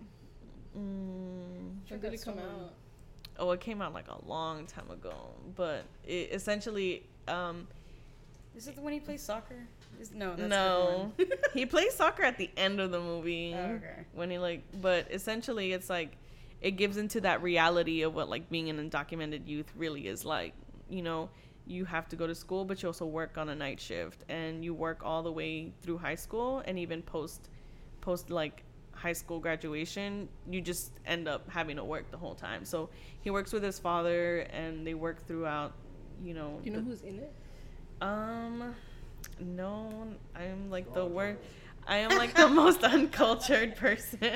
did it come out? Oh, it came out like a long time ago, but it essentially is it when he plays soccer? No, he plays soccer at the end of the movie. Oh, okay. When he like, but essentially it's like it gives into that reality of what like being an undocumented youth really is like. You know, you have to go to school, but you also work on a night shift, and you work all the way through high school, and even post like high school graduation, you just end up having to work the whole time. So he works with his father, and they work throughout. You know. Do you know who's in it? No, I'm like the worst. I am like the most uncultured person.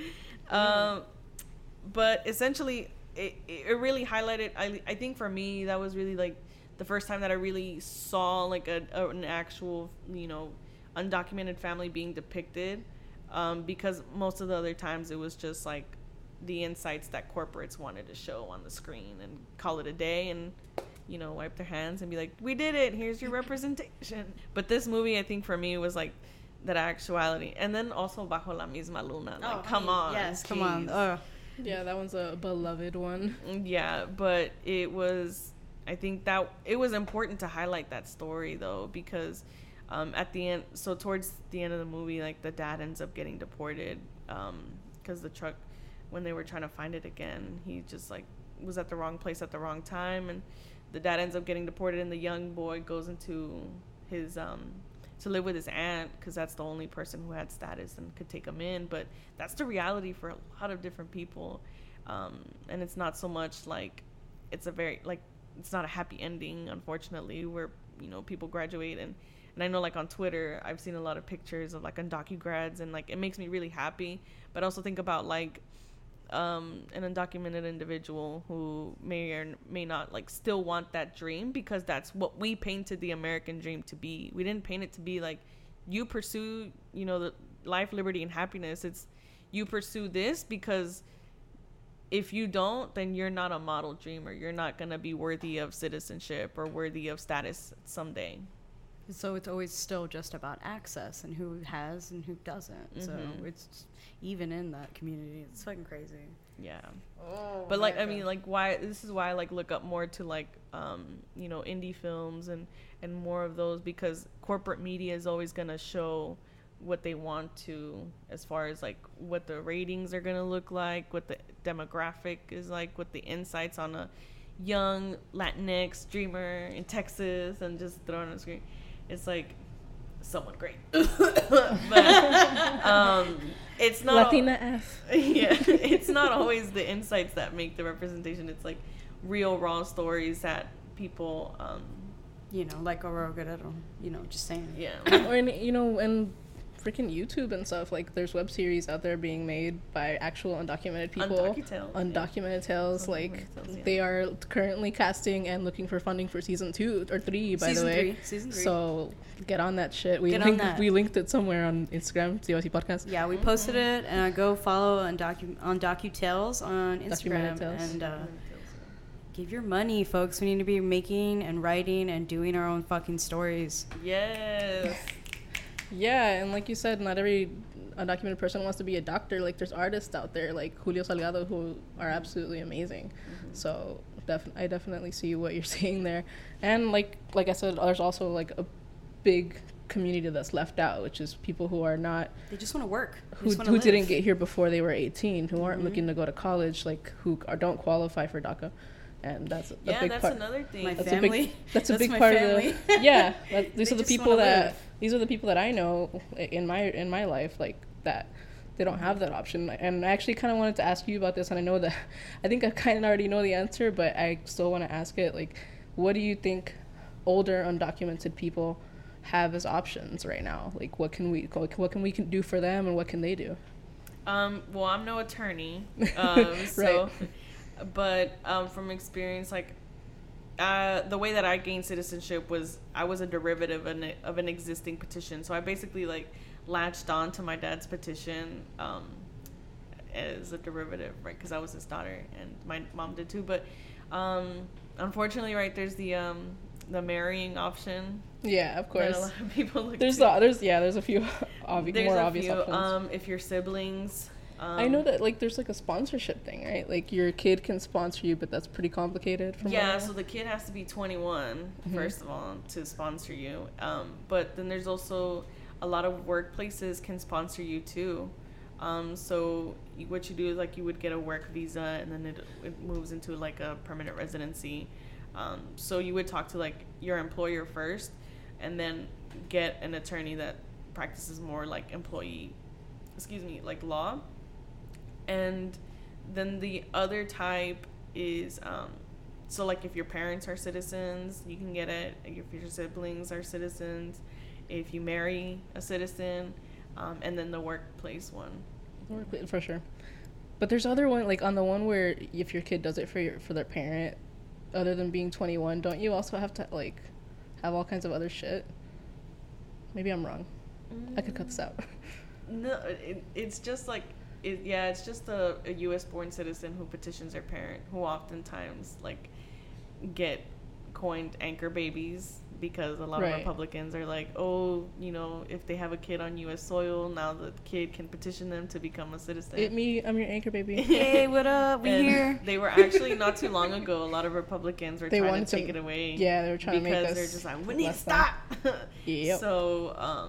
But essentially, it really highlighted. I think for me, that was really like the first time that I really saw like an actual, you know, undocumented family being depicted. Because most of the other times it was just like the insights that corporates wanted to show on the screen and call it a day and, you know, wipe their hands and be like, we did it, here's your representation. But this movie, I think for me, was like that actuality. And then also Bajo la Misma Luna. Like, come on. Yes, geez. come on. Yeah, that one's a beloved one. Yeah, but it was, I think that it was important to highlight that story though, because at the end, so towards the end of the movie, like the dad ends up getting deported because the truck, when they were trying to find it again, he just like was at the wrong place at the wrong time, and the dad ends up getting deported, and the young boy goes into his to live with his aunt because that's the only person who had status and could take him in. But that's the reality for a lot of different people, and it's not so much like it's not a happy ending, unfortunately, where, you know, people graduate and I know like on Twitter I've seen a lot of pictures of like undocugrads, and like it makes me really happy. But I also think about like an undocumented individual who may or may not like still want that dream, because that's what we painted the American dream to be. We didn't paint it to be like you pursue, you know, the life, liberty, and happiness. It's you pursue this because if you don't, then you're not a model dreamer. You're not going to be worthy of citizenship or worthy of status someday. So it's always still just about access and who has and who doesn't. Mm-hmm. So it's even in that community. It's fucking crazy. Yeah. Oh, but like, I mean, like, why? This is why I like look up more to like, you know, indie films and more of those, because corporate media is always gonna show what they want to, as far as like what the ratings are gonna look like, what the demographic is like, what the insights on a young Latinx dreamer in Texas, and just throw it on the screen. It's like somewhat great, but it's not Latina F. Yeah, it's not always the insights that make the representation. It's like real raw stories that people, you know, like Aurora Guerrero, you know, just saying. Yeah. Or you know, and freaking YouTube and stuff, like there's web series out there being made by actual undocumented people. Undocumented tales. Like they are currently casting and looking for funding for season 2 or 3, by the way. Season 3. So get on that shit. We linked it somewhere on Instagram, COC Podcast. Yeah, we posted it, and go follow on DocuTales on Instagram and give your money, folks. We need to be making and writing and doing our own fucking stories. Yes. Yeah, and like you said, not every undocumented person wants to be a doctor. Like, there's artists out there like Julio Salgado who are absolutely amazing. Mm-hmm. So I definitely see what you're saying there. And like I said, there's also like a big community that's left out, which is people who are not, they just want to work, who didn't get here before they were 18, who aren't looking to go to college, like who don't qualify for DACA. And that's a big part. Yeah, that's another thing. My family. That's a big part of the. Yeah, these are the people that I know in my life, like that. They don't have that option. And I actually kind of wanted to ask you about this, and I know that I think I kind of already know the answer, but I still want to ask it. Like, what do you think older undocumented people have as options right now? Like, what can we do for them, and what can they do? Well, I'm no attorney, right. So, but from experience, like the way that I gained citizenship was I was a derivative of an existing petition. So I basically like latched on to my dad's petition as a derivative, right? Because I was his daughter, and my mom did too. But unfortunately, right, there's the marrying option. Yeah, of course. That a lot of people look there's a few more obvious options. If your siblings. I know that like there's like a sponsorship thing, right? Like your kid can sponsor you, but that's pretty complicated. So the kid has to be 21 first of all to sponsor you. But then there's also a lot of workplaces can sponsor you too. So what you do is like you would get a work visa, and then it moves into like a permanent residency. So you would talk to like your employer first, and then get an attorney that practices more like like law. And then the other type is so like if your parents are citizens, you can get it. If your siblings are citizens, if you marry a citizen, and then the workplace one. For sure. But there's other one, like on the one where if your kid does it for their parent, other than being 21, don't you also have to like have all kinds of other shit? Maybe I'm wrong. I could cut this out. No, it's just like it's just a U.S. born citizen who petitions their parent, who oftentimes like get coined anchor babies, because a lot of Republicans are like, oh, if they have a kid on U.S. soil, now the kid can petition them to become a citizen. I'm your anchor baby. Hey, what up? We here. They were actually not too long ago. A lot of Republicans were trying to take it away. Yeah, they were trying to make us because they're just like, we need to stop. Yep. So,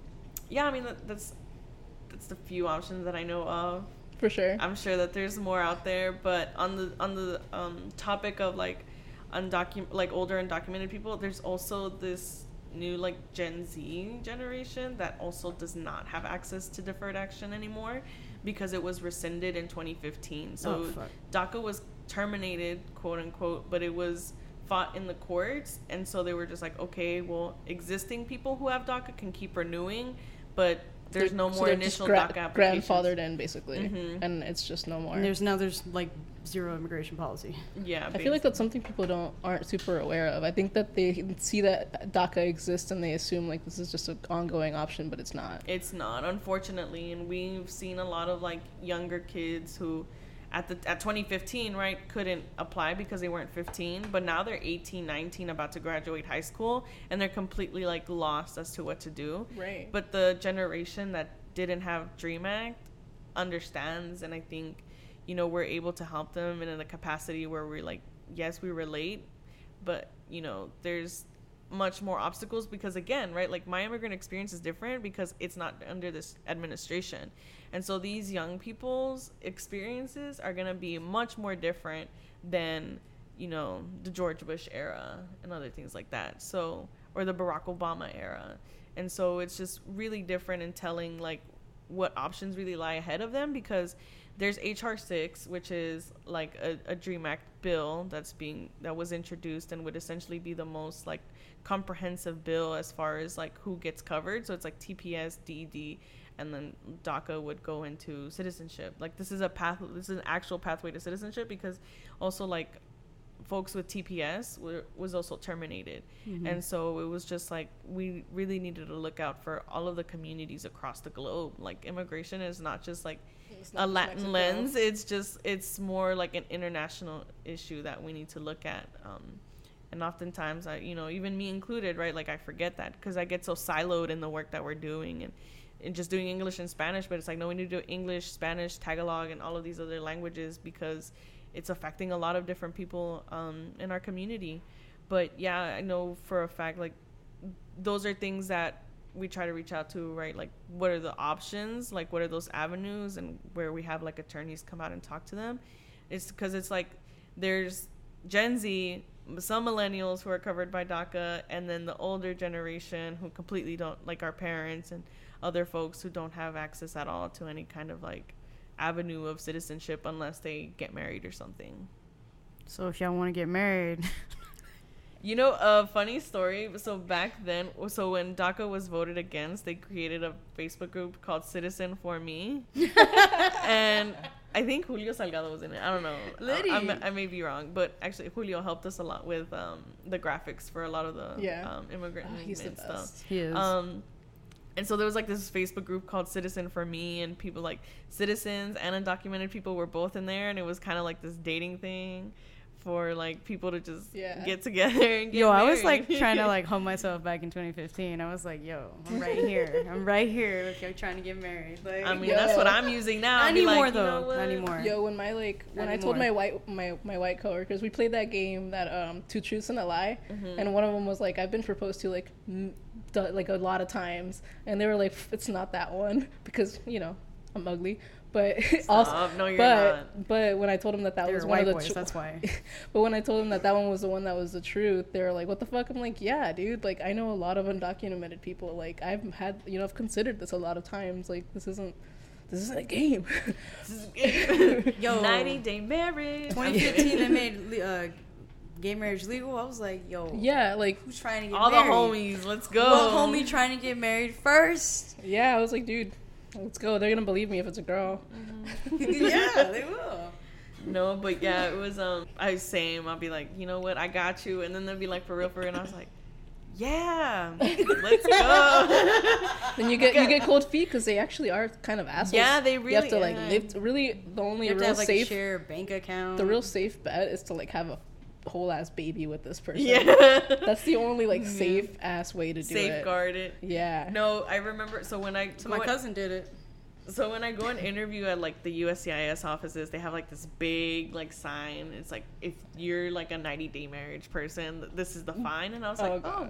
I mean that's the few options that I know of. For sure. I'm sure that there's more out there, but on the topic of like older undocumented people, there's also this new like Gen Z generation that also does not have access to deferred action anymore because it was rescinded in 2015. So DACA was terminated, quote unquote, but it was fought in the courts, and so they were just like, okay, well, existing people who have DACA can keep renewing, but there's no more initial DACA applications. Grandfathered in, basically, and it's just no more. And there's like zero immigration policy. Yeah, I feel like that's something people aren't super aware of. I think that they see that DACA exists and they assume like this is just an ongoing option, but it's not. It's not, unfortunately, and we've seen a lot of like younger kids who at 2015, right, couldn't apply because they weren't 15, but now they're 18, 19, about to graduate high school, and they're completely like lost as to what to do. Right. But the generation that didn't have DREAM Act understands, and I think, we're able to help them in a capacity where we're like, yes, we relate, but, there's much more obstacles because, again, right, like my immigrant experience is different because it's not under this administration. And so these young people's experiences are going to be much more different than, the George Bush era and other things like that. So, or the Barack Obama era. And so it's just really different in telling like what options really lie ahead of them, because there's HR 6, which is like a DREAM Act bill that was introduced and would essentially be the most like comprehensive bill as far as like who gets covered. So it's like TPS, DED, and then DACA would go into citizenship. Like this is an actual pathway to citizenship, because also like folks with TPS was also terminated. And so it was just like we really needed to look out for all of the communities across the globe. Like immigration is not just like a Latin lens, it's more like an international issue that we need to look at. And oftentimes even me included, right, like I forget that because I get so siloed in the work that we're doing and just doing English and Spanish, but it's like, no, we need to do English, Spanish, Tagalog, and all of these other languages because it's affecting a lot of different people in our community. But yeah, I know for a fact, like those are things that we try to reach out to, right, like what are the options, like what are those avenues, and where we have like attorneys come out and talk to them. It's because it's like there's Gen Z, some millennials who are covered by DACA, and then the older generation who completely don't, like our parents and other folks who don't have access at all to any kind of like avenue of citizenship unless they get married or something. So if y'all want to get married. You know, a funny story. So back then, so when DACA was voted against, they created a Facebook group called Citizen for Me. And I think Julio Salgado was in it. I don't know. I may be wrong. But actually, Julio helped us a lot with the graphics for a lot of the immigrant movement stuff. He is. And so there was like this Facebook group called Citizen for Me, and people like citizens and undocumented people were both in there, and it was kind of like this dating thing for like people to just get together and get married. I was like trying to like hump myself back in 2015. I was like, I'm right here. I'm right here with you trying to get married. Like, I mean, that's what I'm using now. Not anymore, though. Not anymore. Yo, when I told my white coworkers, we played that game, that Two Truths and a Lie, and one of them was like, I've been proposed to like a lot of times, and they were like, it's not that one, because I'm ugly. But also, no, you're not. But when I told them that was one of the boys, that's why. But when I told them that one was the one that was the truth, they were like, "What the fuck?" I'm like, "Yeah, dude. Like, I know a lot of undocumented people. Like, I've had, I've considered this a lot of times. Like, this isn't a game." Yo, 90-day marriage. 2015, they made gay marriage legal. I was like, yo, yeah, like who's trying to get all married? All the homies, let's go. What homie trying to get married first? Yeah, I was like, dude. Let's go. They're gonna believe me if it's a girl. Yeah, they will. No, but yeah, it was I'll be like, you know what, I got you, and then they'll be like, for real, and I was like, yeah, let's go. Then you get cold feet because they actually are kind of assholes. Yeah, they really. You have to like live. Really, the only real have, like, safe share bank account. The real safe bet is to like have a whole ass baby with this person. Yeah, that's the only like safe ass way to do safeguard it. Yeah. No, I remember. So when my cousin did it. So when I go and interview at like the USCIS offices, they have like this big like sign. It's like, if you're like a 90-day marriage person, this is the fine. And I was like, God.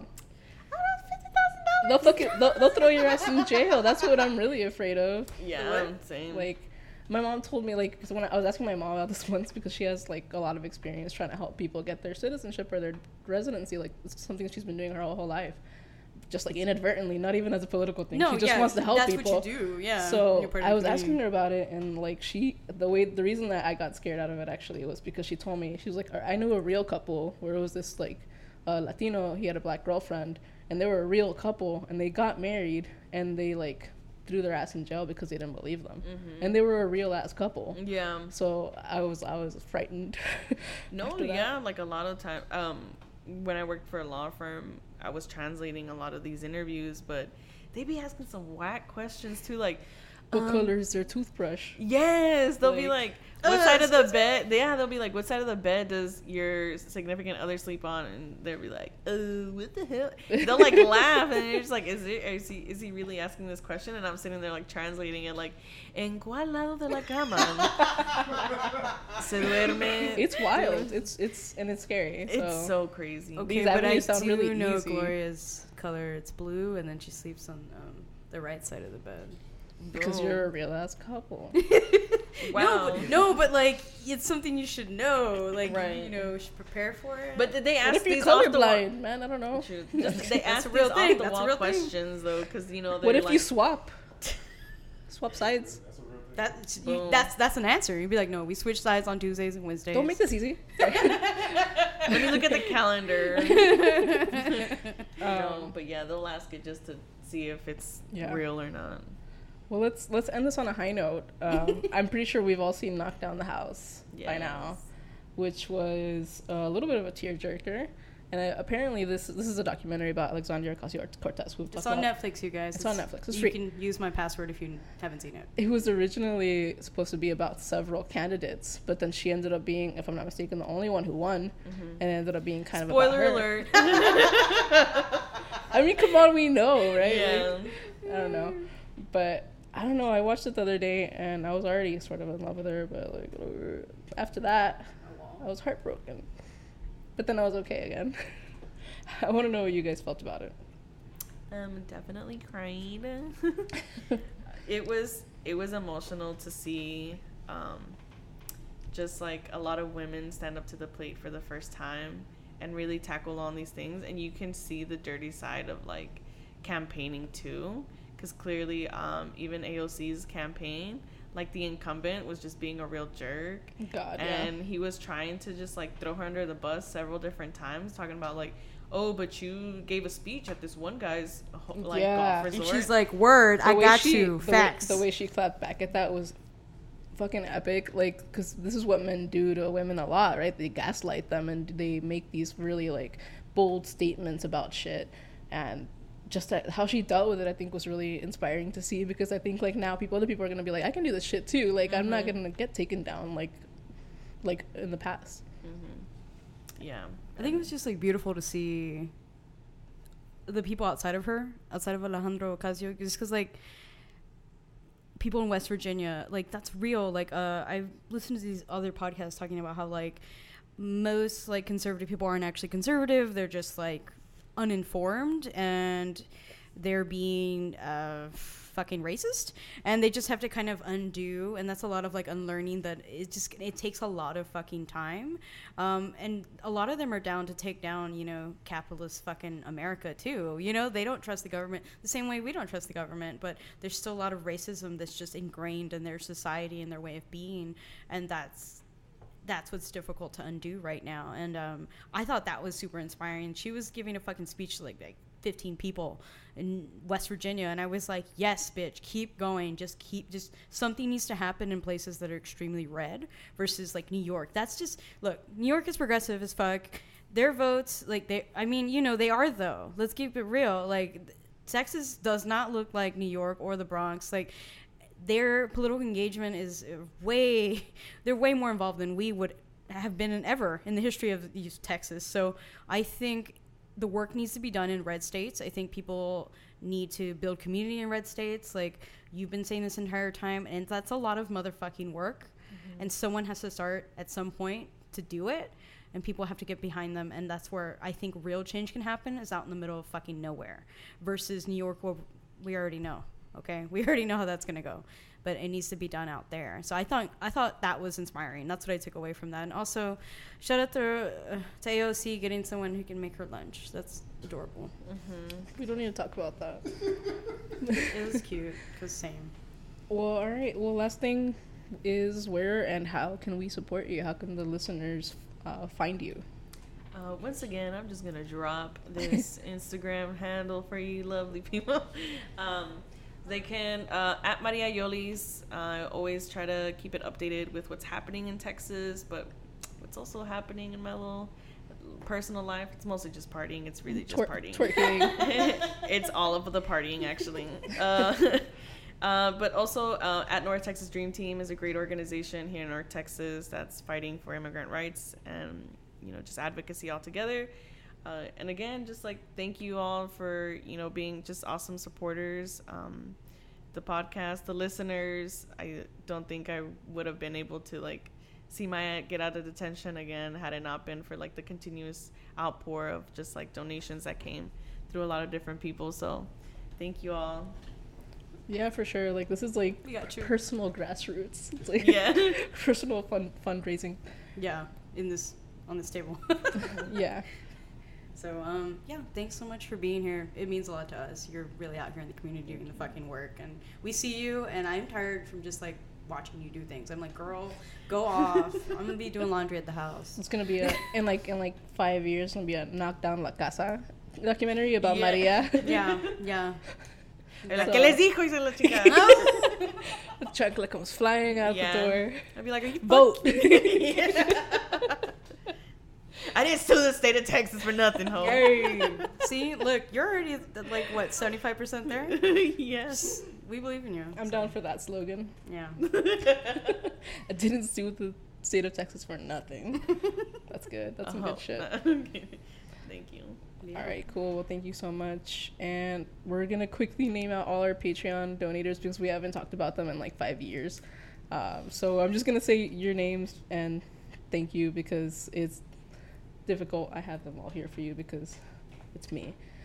$50,000. They'll throw your ass in jail. That's what I'm really afraid of. Yeah, I'm saying. Like, my mom told me, like, because when I was asking my mom about this once, because she has like a lot of experience trying to help people get their citizenship or their residency, like it's something she's been doing her whole life, just like inadvertently, not even as a political thing. No, she just wants to help that's people. That's what you do, yeah. So I was asking her about it, and like the reason that I got scared out of it actually was because she told me, she was like, I knew a real couple where it was this like Latino, he had a black girlfriend, and they were a real couple, and they got married, and they like threw their ass in jail because they didn't believe them, and they were a real ass couple. Yeah. So I was frightened. No, yeah, like a lot of time. When I worked for a law firm, I was translating a lot of these interviews, but they be asking some whack questions too, like, what color is their toothbrush? Yes, they'll be like, what side of the bed? Yeah, they'll be like, what side of the bed does your significant other sleep on? And they'll be like, what the hell? They'll like laugh, and you're just like, is he really asking this question? And I'm sitting there like translating it, like, ¿En cuál lado de la cama se duerme? It's wild. It's scary. It's so crazy. Okay, but I do know easy. Gloria's color. It's blue, and then she sleeps on the right side of the bed. Because you're a real ass couple. Wow. No, but like it's something you should know. Like, right. You should prepare for it. But did they ask what if these you're colorblind, man? I don't know. They ask real thing. Off the wall questions though, because what if you swap sides? That's an answer. You'd be like, no, we switch sides on Tuesdays and Wednesdays. Don't make this easy. Let me look at the calendar. But yeah, they'll ask it just to see if it's real or not. Well, let's end this on a high note. I'm pretty sure we've all seen Knock Down the House by now, which was a little bit of a tearjerker. And apparently this is a documentary about Alexandria Ocasio-Cortez. It's on Netflix, you guys. It's on Netflix. It's free. You can use my password if you haven't seen it. It was originally supposed to be about several candidates, but then she ended up being, if I'm not mistaken, the only one who won, and it ended up being kind of about her. Spoiler alert. I mean, come on, we know, right? Yeah. Like, I don't know. But I don't know. I watched it the other day, and I was already sort of in love with her. But like after that, I was heartbroken. But then I was okay again. I want to know what you guys felt about it. Definitely cried. It was emotional to see just like a lot of women stand up to the plate for the first time and really tackle on these things, and you can see the dirty side of like campaigning too, because clearly even AOC's campaign, like the incumbent was just being a real jerk. God, and he was trying to just like throw her under the bus several different times, talking about like, oh, but you gave a speech at this one guy's like golf resort. And she's like, word, I got you, facts. The way she clapped back at that was fucking epic, like, because this is what men do to women a lot, right? They gaslight them and they make these really like bold statements about shit, and just how she dealt with it, I think, was really inspiring to see, because I think like now other people are gonna be like, I can do this shit too, like I'm not gonna get taken down like in the past. Yeah, I think it was just like beautiful to see the people outside of Alejandro Ocasio, just because like people in West Virginia, like that's real. Like I've listened to these other podcasts talking about how like most like conservative people aren't actually conservative, they're just like uninformed and they're being fucking racist, and they just have to kind of undo, and that's a lot of like unlearning that it takes a lot of fucking time, and a lot of them are down to take down, you know, capitalist fucking America too, you know. They don't trust the government the same way we don't trust the government, but there's still a lot of racism that's just ingrained in their society and their way of being, and that's what's difficult to undo right now. And I thought that was super inspiring. She was giving a fucking speech to like 15 people in West Virginia, and I was like, yes, bitch, keep going. Just something needs to happen in places that are extremely red versus like New York. That's just, look, New York is progressive as fuck. Their votes, like they are though. Let's keep it real. Like Texas does not look like New York or the Bronx. Like their political engagement is they're way more involved than we would have been ever in the history of Texas. So I think the work needs to be done in red states. I think people need to build community in red states. Like you've been saying this entire time, and that's a lot of motherfucking work. And someone has to start at some point to do it, and people have to get behind them. And that's where I think real change can happen, is out in the middle of fucking nowhere versus New York, where we already know. Okay, we already know how that's gonna go, but it needs to be done out there. So I thought that was inspiring. That's what I took away from that. And also, shout out to AOC getting someone who can make her lunch. That's adorable. We don't need to talk about that. It was cute. It was same. Well, all right. Well, last thing is, where and how can we support you? How can the listeners find you? Once again, I'm just gonna drop this Instagram handle for you lovely people. They can, at Maria Yolis, I always try to keep it updated with what's happening in Texas, but what's also happening in my little personal life. It's mostly just partying. It's really just partying. Twerking. It's all of the partying, actually. But also, at North Texas Dream Team is a great organization here in North Texas that's fighting for immigrant rights and, you know, just advocacy altogether. And again, just like thank you all for, you know, being just awesome supporters. The podcast, the listeners, I don't think I would have been able to like see Maya get out of detention again had it not been for like the continuous outpour of just like donations that came through a lot of different people. So thank you all. Yeah, for sure. Like this is like personal grassroots. It's like personal fundraising. Yeah, on this table. Yeah. So, yeah, thanks so much for being here. It means a lot to us. You're really out here in the community doing the fucking work. And we see you, and I'm tired from just, like, watching you do things. I'm like, girl, go off. I'm going to be doing laundry at the house. It's going to be, in like 5 years, it's going to be a Knock Down La Casa documentary about Maria. Yeah. ¿Qué les dijo? Y se la chica. The chocolate comes flying out the door. I'd be like, are you vote? I didn't sue the state of Texas for nothing, ho. Hey. See, look, you're already like what, 75% there? Yes, we believe in you. I'm down for that slogan. Yeah. I didn't sue the state of Texas for nothing. That's good. That's some good shit. Okay. Thank you. Yeah. All right, cool. Well, thank you so much. And we're going to quickly name out all our Patreon donators because we haven't talked about them in like 5 years. So I'm just going to say your names and thank you because it's difficult. I have them all here for you because it's me.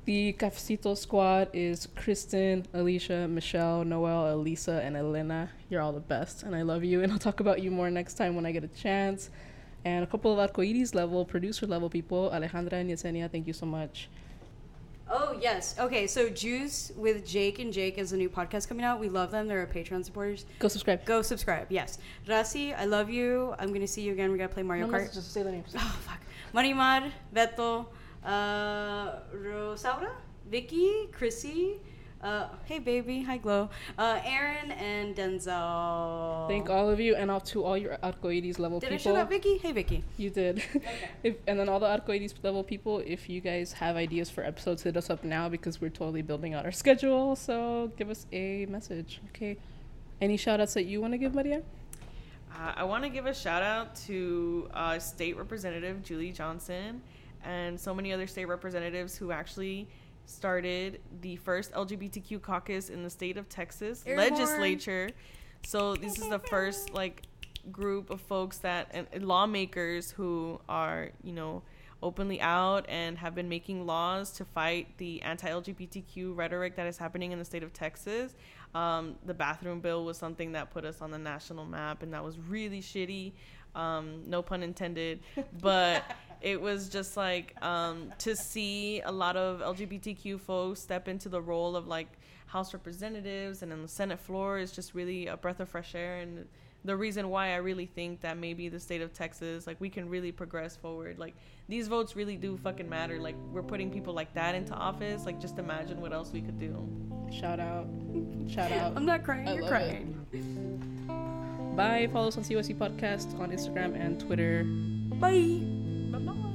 The Cafecito squad is Kristen, Alicia, Michelle, Noel, Elisa, and Elena. You're all the best, and I love you, and I'll talk about you more next time when I get a chance. And a couple of Arcoiris level, producer level people, Alejandra and Yesenia, thank you so much. Oh, yes. Okay, so Juice with Jake and Jake is a new podcast coming out. We love them. They're our Patreon supporters. Go subscribe. Go subscribe, yes. Rasi, I love you. I'm going to see you again. We got to play Mario Kart. Just say the names. Oh, fuck. Marimar, Beto, Rosaura, Vicky, Chrissy, hey baby, hi Glow, Aaron, and Denzel. Thank all of you, and to all your Arcoiris level Did people. I shout out Vicky? Hey Vicky. You did. Okay. And then all the Arcoiris level people, if you guys have ideas for episodes, hit us up now because we're totally building out our schedule. So give us a message. Okay. Any shout outs that you want to give, Maria? I want to give a shout out to State Representative Julie Johnson and so many other state representatives who actually started the first LGBTQ caucus in the state of Texas legislature. So this is the first group of folks and lawmakers who are, openly out and have been making laws to fight the anti-LGBTQ rhetoric that is happening in the state of Texas. The bathroom bill was something that put us on the national map, and that was really shitty. No pun intended, but it was just to see a lot of LGBTQ folks step into the role of House representatives and on the Senate floor is just really a breath of fresh air. And the reason why I really think that maybe the state of Texas, we can really progress forward. These votes really do fucking matter. We're putting people like that into office. Just imagine what else we could do. Shout out. Shout out. I'm not crying. You're crying. Bye. Follow us on COSC Podcast on Instagram and Twitter. Bye. Bye-bye.